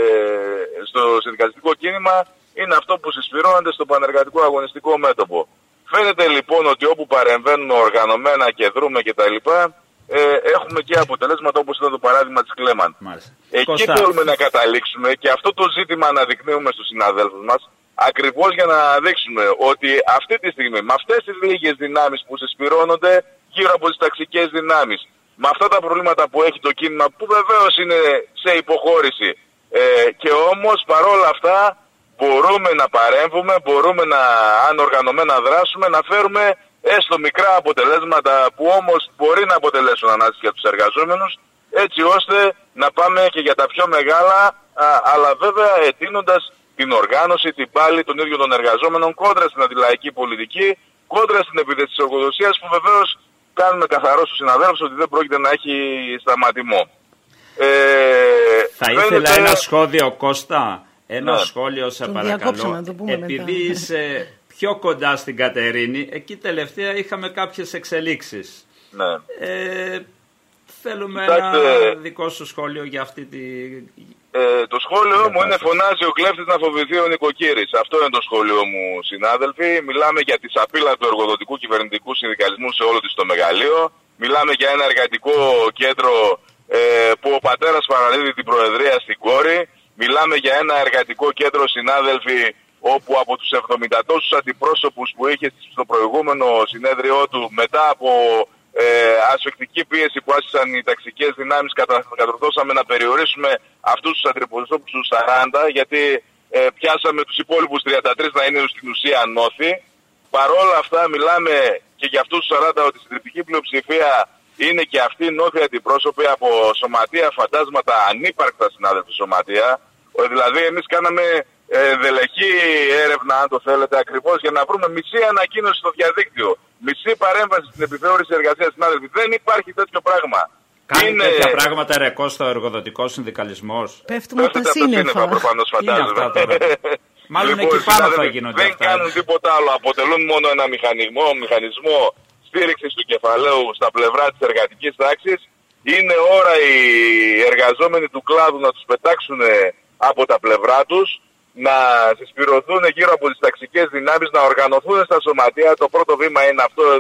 στο συνδικαλιστικό κίνημα είναι αυτό που συσπηρώνεται στο πανεργατικό αγωνιστικό μέτωπο. Φαίνεται λοιπόν ότι όπου παρεμβαίνουμε οργανωμένα και δρούμε κτλ, Ε, έχουμε και αποτελέσματα όπως ήταν το παράδειγμα της Κλέμαν. Μάλιστα. Εκεί Κώστα. Θέλουμε να καταλήξουμε και αυτό το ζήτημα αναδεικνύουμε στους συναδέλφους μας, ακριβώς για να δείξουμε ότι αυτή τη στιγμή με αυτές τις λίγες δυνάμεις που συσπηρώνονται γύρω από τις ταξικές δυνάμεις, με αυτά τα προβλήματα που έχει το κίνημα που βεβαίως είναι σε υποχώρηση, ε, και όμως παρόλα αυτά μπορούμε να παρέμβουμε, μπορούμε να, αν οργανωμένα δράσουμε, να φέρουμε έστω μικρά αποτελέσματα που όμως μπορεί να αποτελέσουν ανάστηση για τους εργαζόμενους, έτσι ώστε να πάμε και για τα πιο μεγάλα, α, αλλά βέβαια ετείνοντας την οργάνωση, την πάλη των ίδιων των εργαζόμενων κόντρα στην αντιλαϊκή πολιτική, κόντρα στην επίθεση της εργοδοσίας, που βεβαίως κάνουμε καθαρό στους συναδέλφους ότι δεν πρόκειται να έχει σταματημό. Ε, Θα φαίνεται... ήθελα ένα σχόλιο, Κώστα, ένα ναι. σχόλιο σε τον παρακαλώ, επειδή μετά. Είσαι πιο κοντά στην Κατερίνη, εκεί τελευταία είχαμε κάποιες εξελίξεις. Ναι. Ε, θέλουμε Κοιτάξτε, ένα δικό σου σχόλιο για αυτή τη... Ε, το σχόλιο μου είναι φωνάζει ο κλέφτης να φοβηθεί ο νοικοκύρης. Αυτό είναι το σχόλιο μου, συνάδελφοι. Μιλάμε για τη σαπίλα του εργοδοτικού κυβερνητικού συνδικαλισμού σε όλο της το μεγαλείο. Μιλάμε για ένα εργατικό κέντρο ε, που ο πατέρας παραδίδει την προεδρία στην κόρη. Μιλάμε για ένα εργατικό κέντρο, συνάδελφοι, όπου από τους εβδομήντα τόσους αντιπρόσωπους που είχε στο προηγούμενο συνέδριό του, μετά από ε, ασφικτική πίεση που άσκησαν οι ταξικές δυνάμεις, κατορθώσαμε να περιορίσουμε αυτούς τους αντιπροσώπους στους σαράντα, γιατί ε, πιάσαμε τους υπόλοιπους τριάντα τρία να είναι στην ουσία νόθοι. Παρόλα αυτά μιλάμε και για αυτούς τους σαράντα ότι στην τριπτική πλειοψηφία είναι και αυτοί νόθοι αντιπρόσωποι από σωματεία, φαντάσματα, ανύπαρκτα συνάδελφοι σωματεία. Δηλαδή εμείς κάναμε Ε, δελεχή έρευνα, αν το θέλετε, ακριβώς για να βρούμε μισή ανακοίνωση στο διαδίκτυο, μισή παρέμβαση στην επιθεώρηση εργασίας, συνάδελφοι. Δεν υπάρχει τέτοιο πράγμα. Κάνει είναι... τέτοια πράγματα ρεκό στο εργοδοτικό συνδικαλισμός. Πέφτουμε από τα σύννεφα. Προφανώς φαντάζομαι. Μάλλον λοιπόν, εκεί πάνω θα γίνονται δεν αυτά. Δεν κάνουν τίποτα άλλο. Αποτελούν μόνο ένα μηχανισμό, μηχανισμό στήριξης του κεφαλαίου στα πλευρά της εργατικής τάξης. Είναι ώρα οι εργαζόμενοι του κλάδου να τους πετάξουν από τα πλευρά τους, να συσπηρωθούν γύρω από τις ταξικές δυνάμεις, να οργανωθούν στα σωματεία. Το πρώτο βήμα είναι αυτό εδώ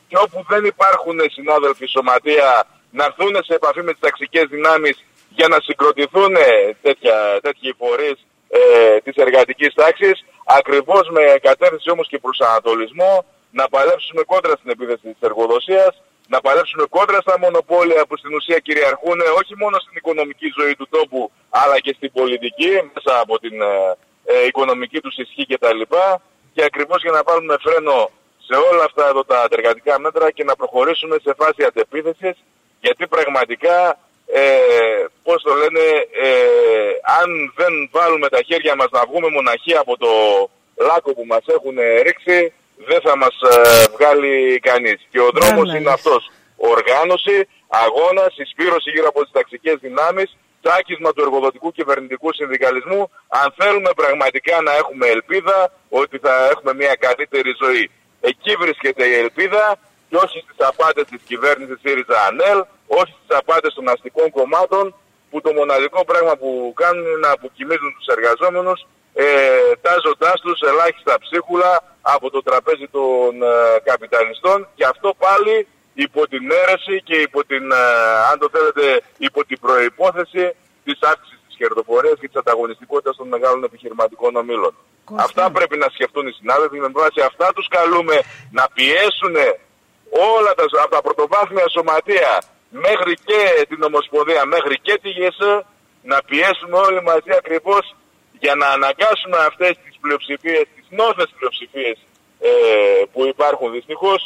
και όπου δεν υπάρχουν συνάδελφοι σωματεία να έρθουν σε επαφή με τις ταξικές δυνάμεις για να συγκροτηθούν τέτοια, τέτοιοι φορείς ε, της εργατικής τάξης, ακριβώς με κατεύθυνση όμως και προσανατολισμό να παλέψουμε κόντρα στην επίθεση της εργοδοσίας, να παλέψουμε κόντρα στα μονοπόλια που στην ουσία κυριαρχούν όχι μόνο στην οικονομική ζωή του τόπου αλλά και στην πολιτική μέσα από την ε, ε, οικονομική τους ισχύ κτλ. Και ακριβώς για να βάλουμε φρένο σε όλα αυτά εδώ τα εργατικά μέτρα και να προχωρήσουμε σε φάση αντεπίθεσης, γιατί πραγματικά, ε, πώς το λένε, ε, αν δεν βάλουμε τα χέρια μας να βγούμε μοναχοί από το λάκκο που μας έχουν ρίξει, δεν θα μας ε, βγάλει κανείς. Και ο δρόμος yeah, είναι αυτός. Οργάνωση, αγώνας, συσπήρωση γύρω από τις ταξικές δυνάμεις, τσάκισμα του εργοδοτικού κυβερνητικού συνδικαλισμού, αν θέλουμε πραγματικά να έχουμε ελπίδα ότι θα έχουμε μια καλύτερη ζωή. Εκεί βρίσκεται η ελπίδα και όχι στις απάτες της κυβέρνησης ΣΥΡΙΖΑ-ΑΝΕΛ, όχι στις απάτες των αστικών κομμάτων που το μοναδικό πράγμα που κάνουν είναι να αποκοιμίζουν τους εργαζόμενους ε, τάζοντάς τους ελάχιστα ψίχουλα από το τραπέζι των ε, καπιταλιστών, και αυτό πάλι υπό την αίρεση και υπό την, ε, αν το θέλετε, υπό την προϋπόθεση της αύξησης της κερδοφορίας και της ανταγωνιστικότητας των μεγάλων επιχειρηματικών ομίλων. Κοστά. Αυτά πρέπει να σκεφτούν οι συνάδελφοι, με βάση αυτά τους καλούμε να πιέσουν όλα τα, από τα πρωτοβάθμια σωματεία μέχρι και την Ομοσπονδία, μέχρι και τη ΓΕΣΕ, να πιέσουμε όλοι μαζί ακριβώς για να αναγκάσουμε αυτές τις πλειοψηφίες, τις νόθες πλειοψηφίες ε, που υπάρχουν δυστυχώς,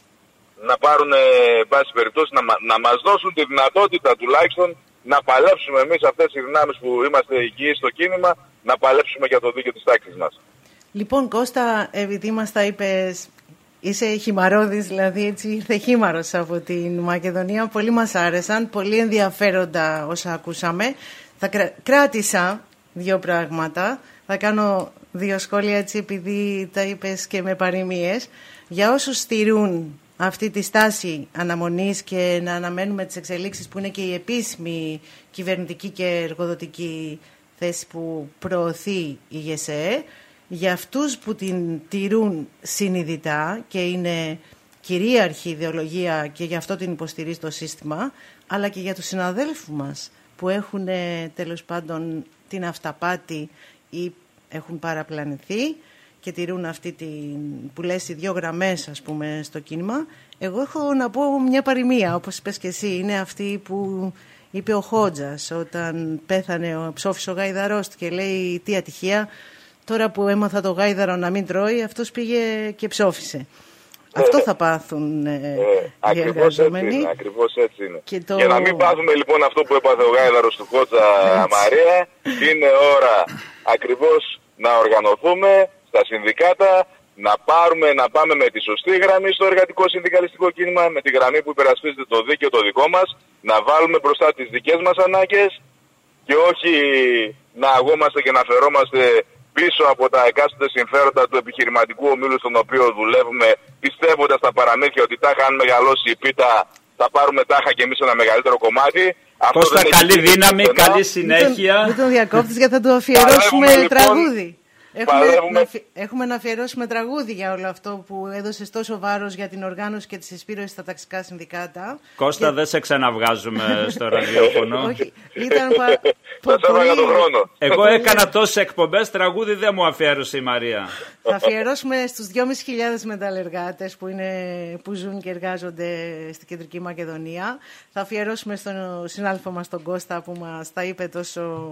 να πάρουν, ε, πάση περιπτώσει, να, να μας δώσουν τη δυνατότητα τουλάχιστον να παλέψουμε εμείς αυτές οι δυνάμεις που είμαστε υγιείς στο κίνημα, να παλέψουμε για το δίκαιο της τάξης μας. Λοιπόν, Κώστα, επειδή μας τα είπες, είσαι χυμαρώδης, δηλαδή έτσι ήρθε χήμαρος από την Μακεδονία, πολύ μας άρεσαν, πολύ ενδιαφέροντα όσα ακούσαμε. Θα κρά... κράτησα δύο πράγματα, θα κάνω δύο σχόλια έτσι επειδή τα είπες και με παροιμίες. Για όσους στηρούν αυτή τη στάση αναμονής και να αναμένουμε τις εξελίξεις που είναι και η επίσημη κυβερνητική και εργοδοτική θέση που προωθεί η ΓΕΣΕ, για αυτούς που την τηρούν συνειδητά και είναι κυρίαρχη ιδεολογία και γι' αυτό την υποστηρίζει το σύστημα, αλλά και για τους συναδέλφους μας που έχουν τέλος πάντων την αυταπάτη ή έχουν παραπλανηθεί και τηρούν αυτή την, που λες οι δύο γραμμές ας πούμε στο κίνημα. Εγώ έχω να πω μια παροιμία, όπως είπες και εσύ, είναι αυτή που είπε ο Χότζας όταν πέθανε ο ψόφις ο γάιδαρός του και λέει τι ατυχία, τώρα που έμαθα το γάιδαρο να μην τρώει, αυτός πήγε και ψόφισε. Ε, Αυτό θα πάθουν ε, ε, οι εργαζόμενοι. Έτσι ακριβώς έτσι είναι. Και το... Για να μην πάθουμε λοιπόν αυτό που έπαθε ο γάιδαρος του Χότζα, Μαρία, είναι ώρα ακριβώς να οργανωθούμε στα συνδικάτα, να, πάρουμε, να πάμε με τη σωστή γραμμή στο εργατικό συνδικαλιστικό κίνημα, με τη γραμμή που υπερασπίζεται το δίκαιο το δικό μας, να βάλουμε μπροστά τις δικές μας ανάγκες και όχι να αγόμαστε και να φερόμαστε πίσω από τα εκάστοτε συμφέροντα του επιχειρηματικού ομίλου στον οποίο δουλεύουμε, πιστεύοντας τα παραμύθια ότι τάχα αν μεγαλώσει η πίτα θα πάρουμε τάχα και εμείς ένα μεγαλύτερο κομμάτι. Κώστα, καλή δύναμη, καλή συνέχεια. Μην τον διακόπτεις γιατί θα του αφιερώσουμε λοιπόν, τραγούδι. Έχουμε να, έχουμε να αφιερώσουμε τραγούδι για όλο αυτό που έδωσες τόσο βάρος για την οργάνωση και τη συσπήρωση στα ταξικά συνδικάτα. Κώστα, και... δεν σε ξαναβγάζουμε στο ραδιόφωνο. Όχι, ήταν πα... πο... πολύ... Εγώ έκανα τόσες εκπομπές, τραγούδι δεν μου αφιέρωσε η Μαρία. Θα αφιερώσουμε στους δυόμισι χιλιάδες μεταλλεργάτες που, είναι, που ζουν και εργάζονται στην Κεντρική Μακεδονία. Θα αφιερώσουμε στον συνάδελφο μας τον Κώστα που μας τα είπε τόσο...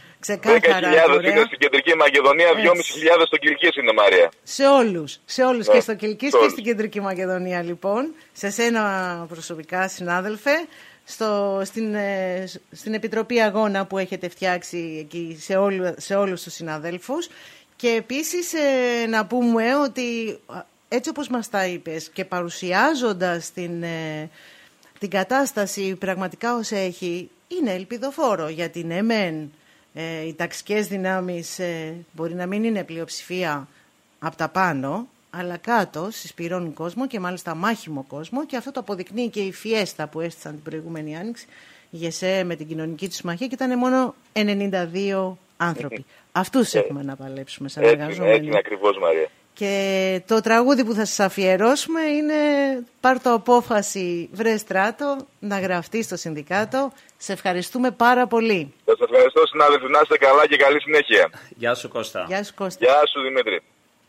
δέκα χιλιάδες είναι στην Κεντρική Μακεδονία, δυόμισι χιλιάδες στο Κιλκής είναι, Μαρία. Σε όλους, σε όλους yeah. και στο Κιλκής και στην Κεντρική Μακεδονία λοιπόν. Σε σένα προσωπικά συνάδελφε, στο, στην, στην Επιτροπή Αγώνα που έχετε φτιάξει εκεί σε, όλου, σε όλους τους συναδέλφους. Και επίσης ε, να πούμε ότι έτσι όπως μας τα είπες και παρουσιάζοντας την, ε, την κατάσταση πραγματικά ως έχει, είναι ελπιδοφόρο για την ΕΜΕΝ. Ε, οι ταξικές δυνάμεις ε, μπορεί να μην είναι πλειοψηφία από τα πάνω, αλλά κάτω συσπηρώνουν κόσμο και μάλιστα μάχημο κόσμο, και αυτό το αποδεικνύει και η φιέστα που έστησαν την προηγούμενη άνοιξη η ΓΕΣΕ με την κοινωνική του συμμαχία, και ήταν μόνο ενενήντα δύο άνθρωποι. Αυτούς έχουμε να παλέψουμε σαν εργαζόμενοι. Έτσι είναι ακριβώς, Μαρία. Και το τραγούδι που θα σας αφιερώσουμε είναι «Πάρ' το απόφαση, βρε στράτο, να γραφτεί στο συνδικάτο». Σε ευχαριστούμε πάρα πολύ. Σας ευχαριστώ, συνάδελφοι, να είστε καλά και καλή συνέχεια. Γεια σου Κώστα. Γεια σου Κώστα. Γεια σου Δημήτρη.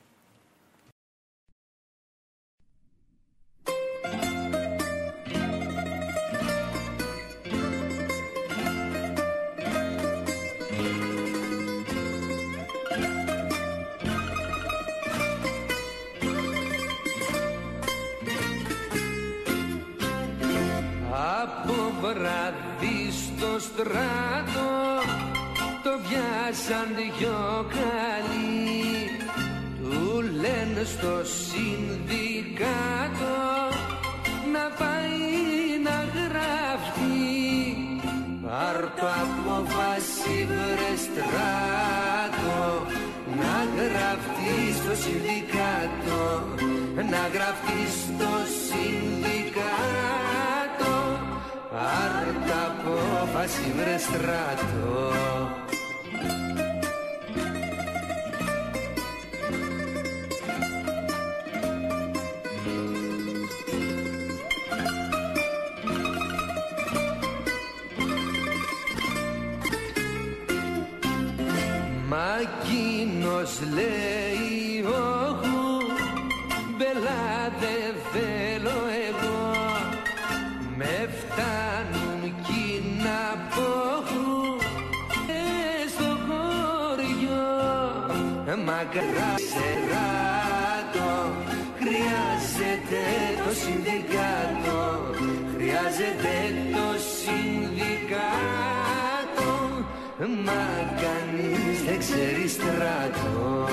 Βράδυ στο στράτο το πιάσαν δυο καλοί, του λένε στο συνδικάτο να πάει να γραφτεί. Πάρ' το απόφαση βρε στράτο, να γραφτεί στο συνδικάτο, να γραφτεί στο συνδικάτο. Πάρ' τ' απόφαση βρε στράτο. Μα εκείνος λέει όχου, μπελά δεν θέλω εγώ, με φτάνουν κι να πόχου στο χωριό. Μακρά σεράτο, χρειάζεται το συνδικάτο, χρειάζεται το συνδικάτο, μα κανείς δεν ξέρει στράτο.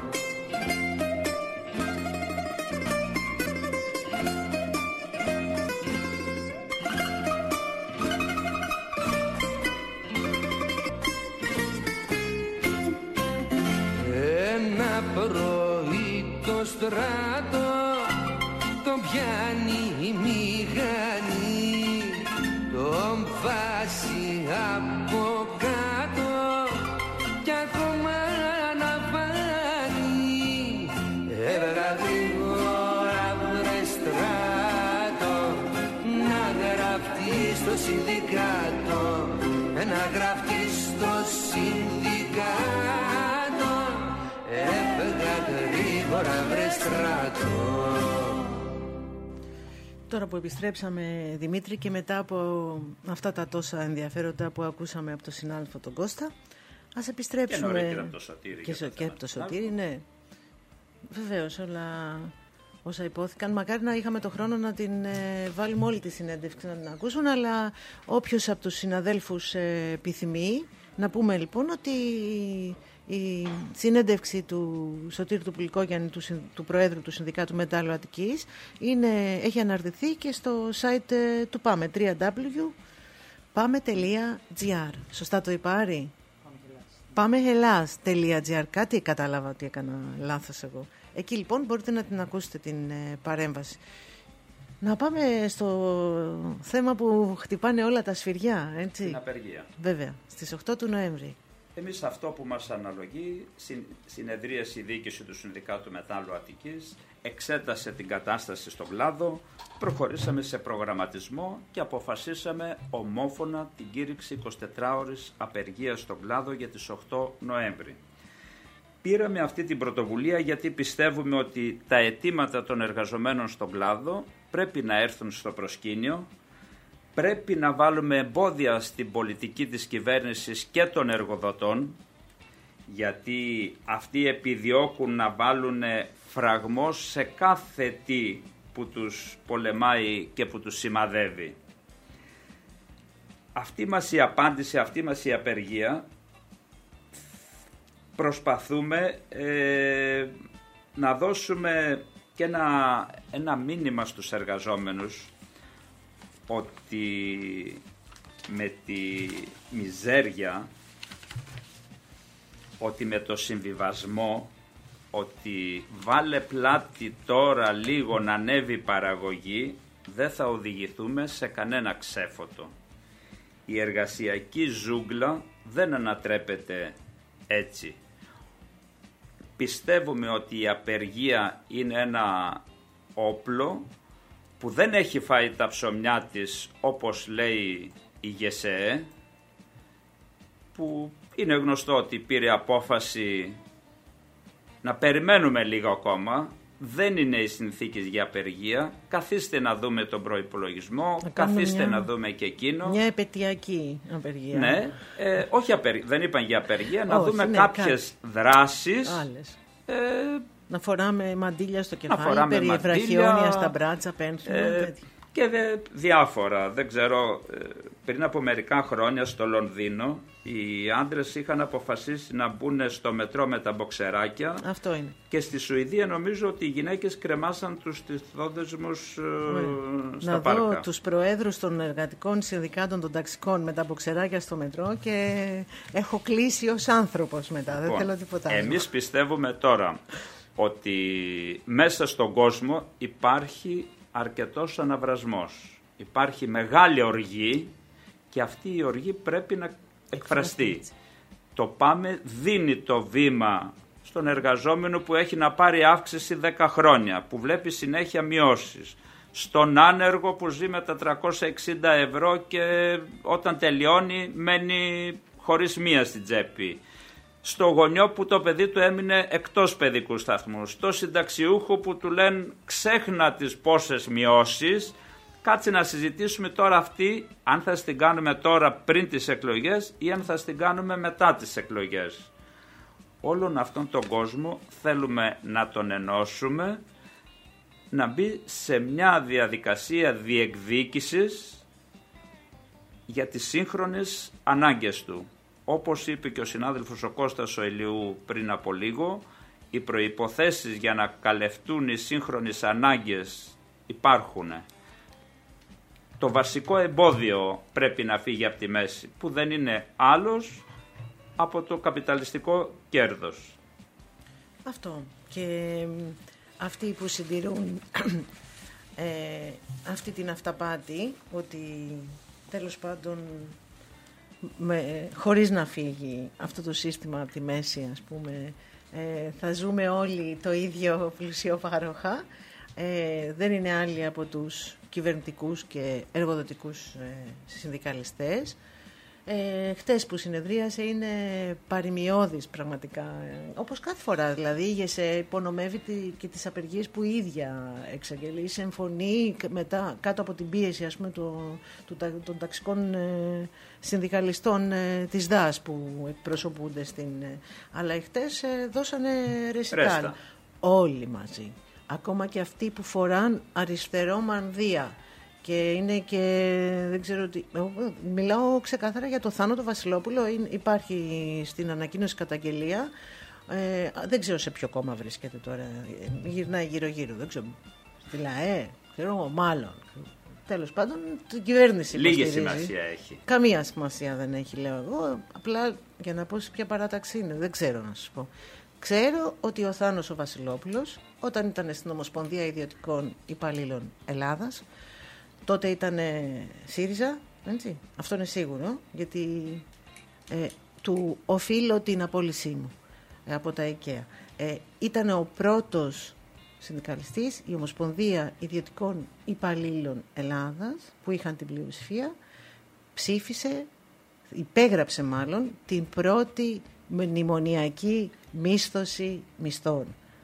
Πρωί το στράτο τον πιάνει η μηχανή, τον βάζει από κάτω κι ακόμα να φάνει. Έβγα γρήγορα βρε στράτο, να γραφτεί στο συνδικάτο, να γραφτεί στο συνδικάτο. Έφεγα γρήγορα βρε στράτο. Τώρα που επιστρέψαμε, Δημήτρη, και μετά από αυτά τα τόσα ενδιαφέροντα που ακούσαμε από τον συνάδελφο τον Κώστα, ας επιστρέψουμε. Και νωρίτερα από το Σωτήρη. Και, και, και από το Σωτήρη, ναι. Βεβαίως, όλα όσα υπόθηκαν. Μακάρι να είχαμε το χρόνο να την ε, βάλουμε όλη τη συνέντευξη να την ακούσουν, αλλά όποιος από τους συναδέλφους ε, επιθυμεί, να πούμε λοιπόν ότι η συνέντευξη του Σωτήρη του Πουλικόγιαννη, του, του Προέδρου του Συνδικάτου Μετάλλου Αττικής, είναι, έχει αναρτηθεί και στο site ε, του ΠΑΜΕ, double-u double-u double-u τελεία παμε τελεία τζι άρ. Σωστά το είπα, Άρη? παμεχελάς τελεία τζι άρ. Κάτι κατάλαβα ότι έκανα λάθος εγώ. Εκεί λοιπόν μπορείτε να την ακούσετε την ε, παρέμβαση. Να πάμε στο θέμα που χτυπάνε όλα τα σφυριά, έτσι. Την απεργία. Βέβαια, στις οκτώ του Νοέμβρη. Εμείς αυτό που μας αναλογεί, συνεδρίασε η διοίκηση του Συνδικάτου Μετάλλου Αττικής, εξέτασε την κατάσταση στον κλάδο, προχωρήσαμε σε προγραμματισμό και αποφασίσαμε ομόφωνα την κήρυξη εικοσιτετράωρης απεργίας στον κλάδο για τις οκτώ Νοέμβρη. Πήραμε αυτή την πρωτοβουλία γιατί πιστεύουμε ότι τα αιτήματα των εργαζομένων στον κλάδο πρέπει να έρθουν στο προσκήνιο, πρέπει να βάλουμε εμπόδια στην πολιτική της κυβέρνησης και των εργοδοτών, γιατί αυτοί επιδιώκουν να βάλουν φραγμό σε κάθε τι που τους πολεμάει και που τους σημαδεύει. Αυτή μας η απάντηση, αυτή μας η απεργία, προσπαθούμε ε, να δώσουμε και ένα, ένα μήνυμα στους εργαζόμενους ότι με τη μιζέρια, ότι με το συμβιβασμό, ότι βάλε πλάτη τώρα λίγο να ανέβει η παραγωγή, δεν θα οδηγηθούμε σε κανένα ξέφωτο. Η εργασιακή ζούγκλα δεν ανατρέπεται έτσι. πιστεύουμε ότι η απεργία είναι ένα όπλο που δεν έχει φάει τα ψωμιά της, όπως λέει η ΓΕΣΕΕ, που είναι γνωστό ότι πήρε απόφαση να περιμένουμε λίγο ακόμα. Δεν είναι οι συνθήκες για απεργία. Καθίστε να δούμε τον προϋπολογισμό, να καθίστε μια, να δούμε και εκείνο. Μια επαιτειακή απεργία. Ναι, ε, όχι απεργία, δεν είπαν για απεργία, να όχι, δούμε ναι, κάποιες κά... δράσεις. Άλλες. Ε, να φοράμε μαντήλια στο κεφάλι, φοράμε περί μαντήλια, βραχιόνια στα μπράτσα, πένθυμα, ε, και δε, διάφορα. Δεν ξέρω, ε, πριν από μερικά χρόνια στο Λονδίνο οι άντρες είχαν αποφασίσει να μπουν στο μετρό με τα μποξεράκια. Αυτό είναι. Και στη Σουηδία νομίζω ότι οι γυναίκες κρεμάσαν τους τυθόδεσμους ε, στα να πάρκα. Να δω τους προέδρους των εργατικών συνδικάτων των ταξικών με τα μποξεράκια στο μετρό και έχω κλείσει ως άνθρωπος μετά. Λοιπόν, δεν θέλω τίποτα άλλο. Εμείς πιστεύουμε τώρα ότι μέσα στον κόσμο υπάρχει αρκετός αναβρασμός. Υπάρχει μεγάλη οργή και αυτή η οργή πρέπει να εκφραστεί. Το ΠΑΜΕ δίνει το βήμα στον εργαζόμενο που έχει να πάρει αύξηση δέκα χρόνια, που βλέπει συνέχεια μειώσεις. Στον άνεργο που ζει με τα τριακόσια εξήντα ευρώ και όταν τελειώνει μένει χωρίς μία στην τσέπη. Στο γονιό που το παιδί του έμεινε εκτός παιδικού σταθμού. Στο συνταξιούχο που του λένε ξέχνα τις πόσες μειώσεις. Κάτσε να συζητήσουμε τώρα αυτή αν θα την κάνουμε τώρα πριν τις εκλογές ή αν θα την κάνουμε μετά τις εκλογές. Όλον αυτόν τον κόσμο θέλουμε να τον ενώσουμε, να μπει σε μια διαδικασία διεκδίκησης για τις σύγχρονες ανάγκες του. Όπως είπε και ο συνάδελφος ο Κώστας ο Ηλιού πριν από λίγο, οι προϋποθέσεις για να καλευτούν οι σύγχρονες ανάγκες υπάρχουν. Το βασικό εμπόδιο πρέπει να φύγει από τη μέση, που δεν είναι άλλος από το καπιταλιστικό κέρδος. Αυτό. Και αυτοί που συντηρούν ε, αυτή την αυταπάτη, ότι τέλος πάντων με, χωρίς να φύγει αυτό το σύστημα από τη μέση, ας πούμε, ε, θα ζούμε όλοι το ίδιο πλουσιοπάροχα, ε, δεν είναι άλλοι από τους κυβερνητικούς και εργοδοτικούς ε, συνδικαλιστές. Ε, χτες που συνεδρίασε είναι παρημιώδης πραγματικά, ε, όπως κάθε φορά δηλαδή, η ΓΕΣΕ υπονομεύει τη, και τις απεργίες που η ίδια εξαγγελεί, συμφωνεί μετά κάτω από την πίεση, ας πούμε, το, το, το, των ταξικών ε, συνδικαλιστών ε, της ΔΑΣ που εκπροσωπούνται στην... Ε, αλλά χτες ε, δώσανε ρεσιτάλ όλοι μαζί. Ακόμα και αυτοί που φοράν αριστερό μανδύα. Και είναι και, δεν ξέρω τι, μιλάω ξεκάθαρα για το Θάνο το Βασιλόπουλο, υπάρχει στην ανακοίνωση καταγγελία, ε, δεν ξέρω σε ποιο κόμμα βρίσκεται τώρα, γυρνάει γύρω-γύρω, δεν ξέρω, στη ΛΑΕ, ξέρω, μάλλον. Τέλος πάντων, την κυβέρνηση λίγη σημασία έχει. Καμία σημασία δεν έχει, λέω εγώ, απλά για να πω σε ποια παράταξη είναι, δεν ξέρω να σας πω. Ξέρω ότι ο Θάνος ο Βασιλόπουλος, όταν ήταν στην Ομοσπονδία Ιδιωτικών Υπαλλήλων Ελλάδας, τότε ήταν ΣΥΡΙΖΑ, έτσι. Αυτό είναι σίγουρο, γιατί ε, του οφείλω την απόλυσή μου ε, από τα ΙΚΕΑ. Ε, ήταν ο πρώτος συνδικαλιστής, η Ομοσπονδία Ιδιωτικών Υπαλλήλων Ελλάδας, που είχαν την πλειοψηφία, ψήφισε, υπέγραψε μάλλον, την πρώτη μνημονιακή μίσθωση μισθών.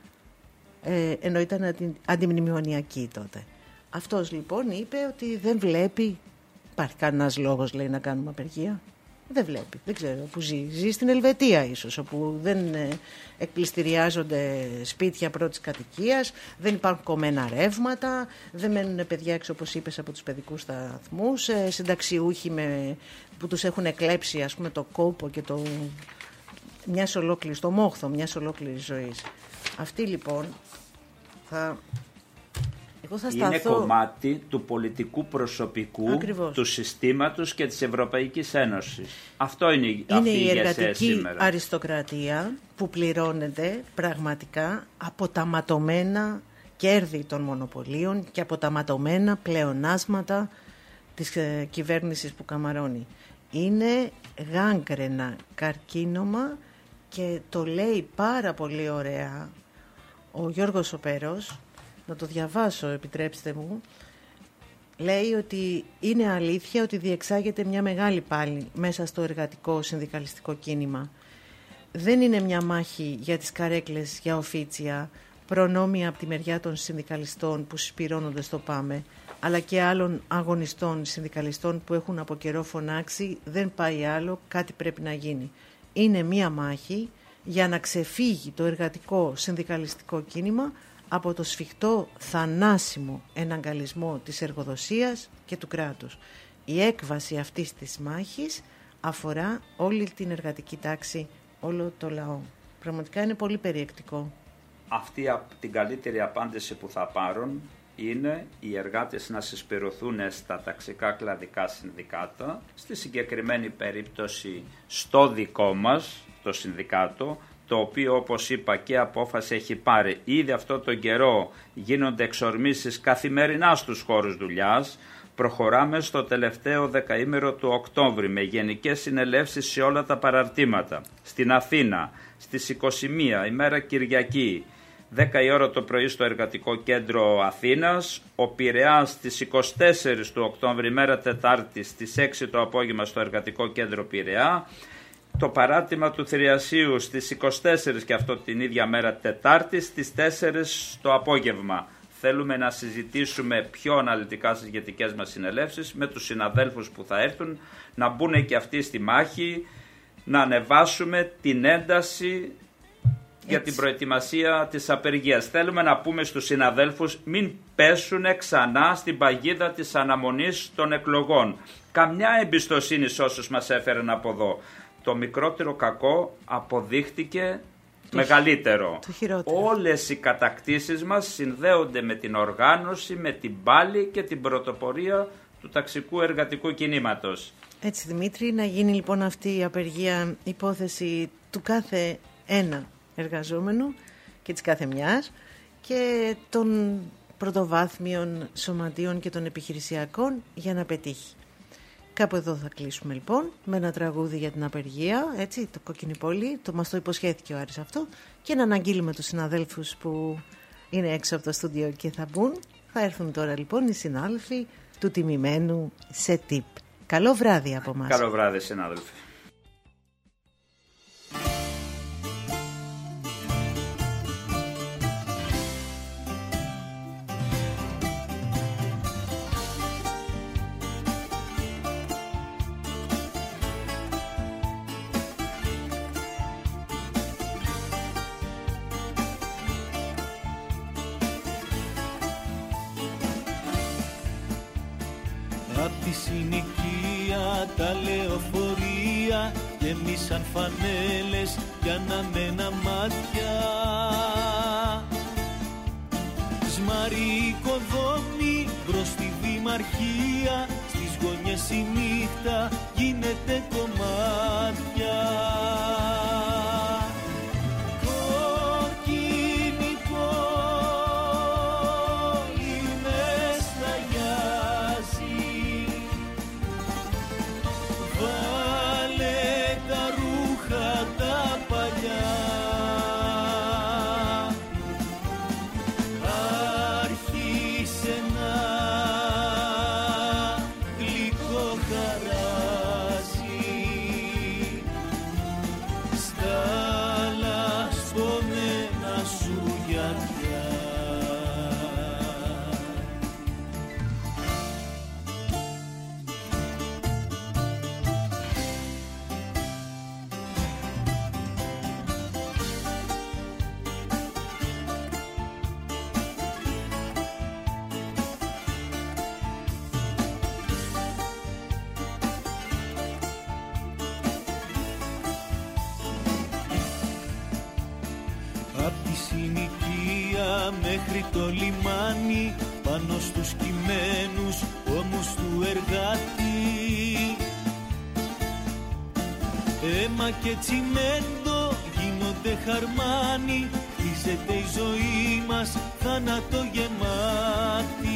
Ε, ενώ ήταν αντιμνημονιακή τότε. Αυτός λοιπόν είπε ότι δεν βλέπει, υπάρχει κανένας λόγος, λέει, να κάνουμε απεργία. Δεν βλέπει, δεν ξέρω που ζει. Ζει στην Ελβετία ίσως, όπου δεν ε, εκπληστηριάζονται σπίτια πρώτης κατοικίας, δεν υπάρχουν κομμένα ρεύματα, δεν μένουν παιδιά έξω, όπως είπες, από τους παιδικούς σταθμούς, ε, συνταξιούχοι με, που τους έχουν εκλέψει, ας πούμε, το κόπο και το, μιας ολόκληρης, το μόχθο μιας ολόκληρης ζωής. Αυτή λοιπόν θα... Είναι κομμάτι του πολιτικού προσωπικού, ακριβώς, του συστήματος και της Ευρωπαϊκής Ένωσης. Αυτό είναι, είναι αυτή η, η εργατική σήμερα. αριστοκρατία που πληρώνεται πραγματικά από τα ματωμένα κέρδη των μονοπωλίων και από τα ματωμένα πλεονάσματα της ε, κυβέρνησης που καμαρώνει. Είναι γάγκρενα καρκίνωμα και το λέει πάρα πολύ ωραία ο Γιώργος Σοπέρος, να το διαβάσω, επιτρέψτε μου. Λέει ότι είναι αλήθεια ότι διεξάγεται μια μεγάλη πάλη μέσα στο εργατικό συνδικαλιστικό κίνημα. Δεν είναι μια μάχη για τις καρέκλες, για οφίτσια, προνόμια από τη μεριά των συνδικαλιστών που συσπυρώνονται στο ΠΑΜΕ, αλλά και άλλων αγωνιστών συνδικαλιστών που έχουν από καιρό φωνάξει «δεν πάει άλλο, κάτι πρέπει να γίνει». Είναι μια μάχη για να ξεφύγει το εργατικό συνδικαλιστικό κίνημα από το σφιχτό θανάσιμο εναγκαλισμό της εργοδοσίας και του κράτους. Η έκβαση αυτής της μάχης αφορά όλη την εργατική τάξη, όλο το λαό. Πραγματικά είναι πολύ περιεκτικό. Αυτή την καλύτερη απάντηση που θα πάρουν είναι οι εργάτες να συσπηρωθούν στα ταξικά κλαδικά συνδικάτα, στη συγκεκριμένη περίπτωση στο δικό μας, το συνδικάτο, το οποίο όπως είπα και απόφαση έχει πάρει. Ήδη αυτό τον καιρό γίνονται εξορμήσεις καθημερινά στους χώρους δουλειάς. Προχωράμε στο τελευταίο δεκαήμερο του Οκτώβρη με γενικές συνελεύσεις σε όλα τα παραρτήματα. Στην Αθήνα στις είκοσι μία ημέρα Κυριακή, δέκα η ώρα το πρωί στο Εργατικό Κέντρο Αθήνας, ο Πειραιάς στις είκοσι τέσσερις του Οκτώβρη ημέρα Τετάρτη στις έξι το απόγευμα στο Εργατικό Κέντρο Πειραιά, το παράρτημα του Θηριασίου στις είκοσι τέσσερις και αυτό την ίδια μέρα Τετάρτη στις τέσσερις το απόγευμα. Θέλουμε να συζητήσουμε πιο αναλυτικά στις ηγετικές μας συνελεύσεις με τους συναδέλφους που θα έρθουν, να μπουν και αυτοί στη μάχη, να ανεβάσουμε την ένταση για την προετοιμασία της απεργίας. Θέλουμε να πούμε στους συναδέλφους μην πέσουν ξανά στην παγίδα της αναμονής των εκλογών. Καμιά εμπιστοσύνη σε όσους μας έφεραν από εδώ. Το μικρότερο κακό αποδείχτηκε το μεγαλύτερο. Το Όλες οι κατακτήσεις μας συνδέονται με την οργάνωση, με την πάλη και την πρωτοπορία του ταξικού εργατικού κινήματος. Έτσι Δημήτρη, να γίνει λοιπόν αυτή η απεργία υπόθεση του κάθε ένα εργαζόμενου και της κάθε μιας και των πρωτοβάθμιων σωματείων και των επιχειρησιακών για να πετύχει. Κάπου εδώ θα κλείσουμε λοιπόν με ένα τραγούδι για την απεργία, έτσι, το Κόκκινη Πόλη, το μας το υποσχέθηκε ο Άρης αυτό, και να αναγγείλουμε τους συναδέλφους που είναι έξω από το στούντιο και θα μπουν. Θα έρθουν τώρα λοιπόν οι συνάδελφοι του τιμημένου ΣΕΤΙΠ. Καλό βράδυ από εμάς. Καλό βράδυ συνάδελφοι. Απ' τη συνοικία τα λεωφορεία γεμίσαν φανέλες κι αναμένα μάτια. Σμαρί οικοδόμη μπρος στη δημαρχία, στις γωνιές η νύχτα γίνεται κομμάτια. Μέχρι το λιμάνι, πάνω στους κειμένους ώμους του εργάτη, αίμα και τσιμέντο γίνονται χαρμάνι, χτίζεται η ζωή μας θάνατο γεμάτη.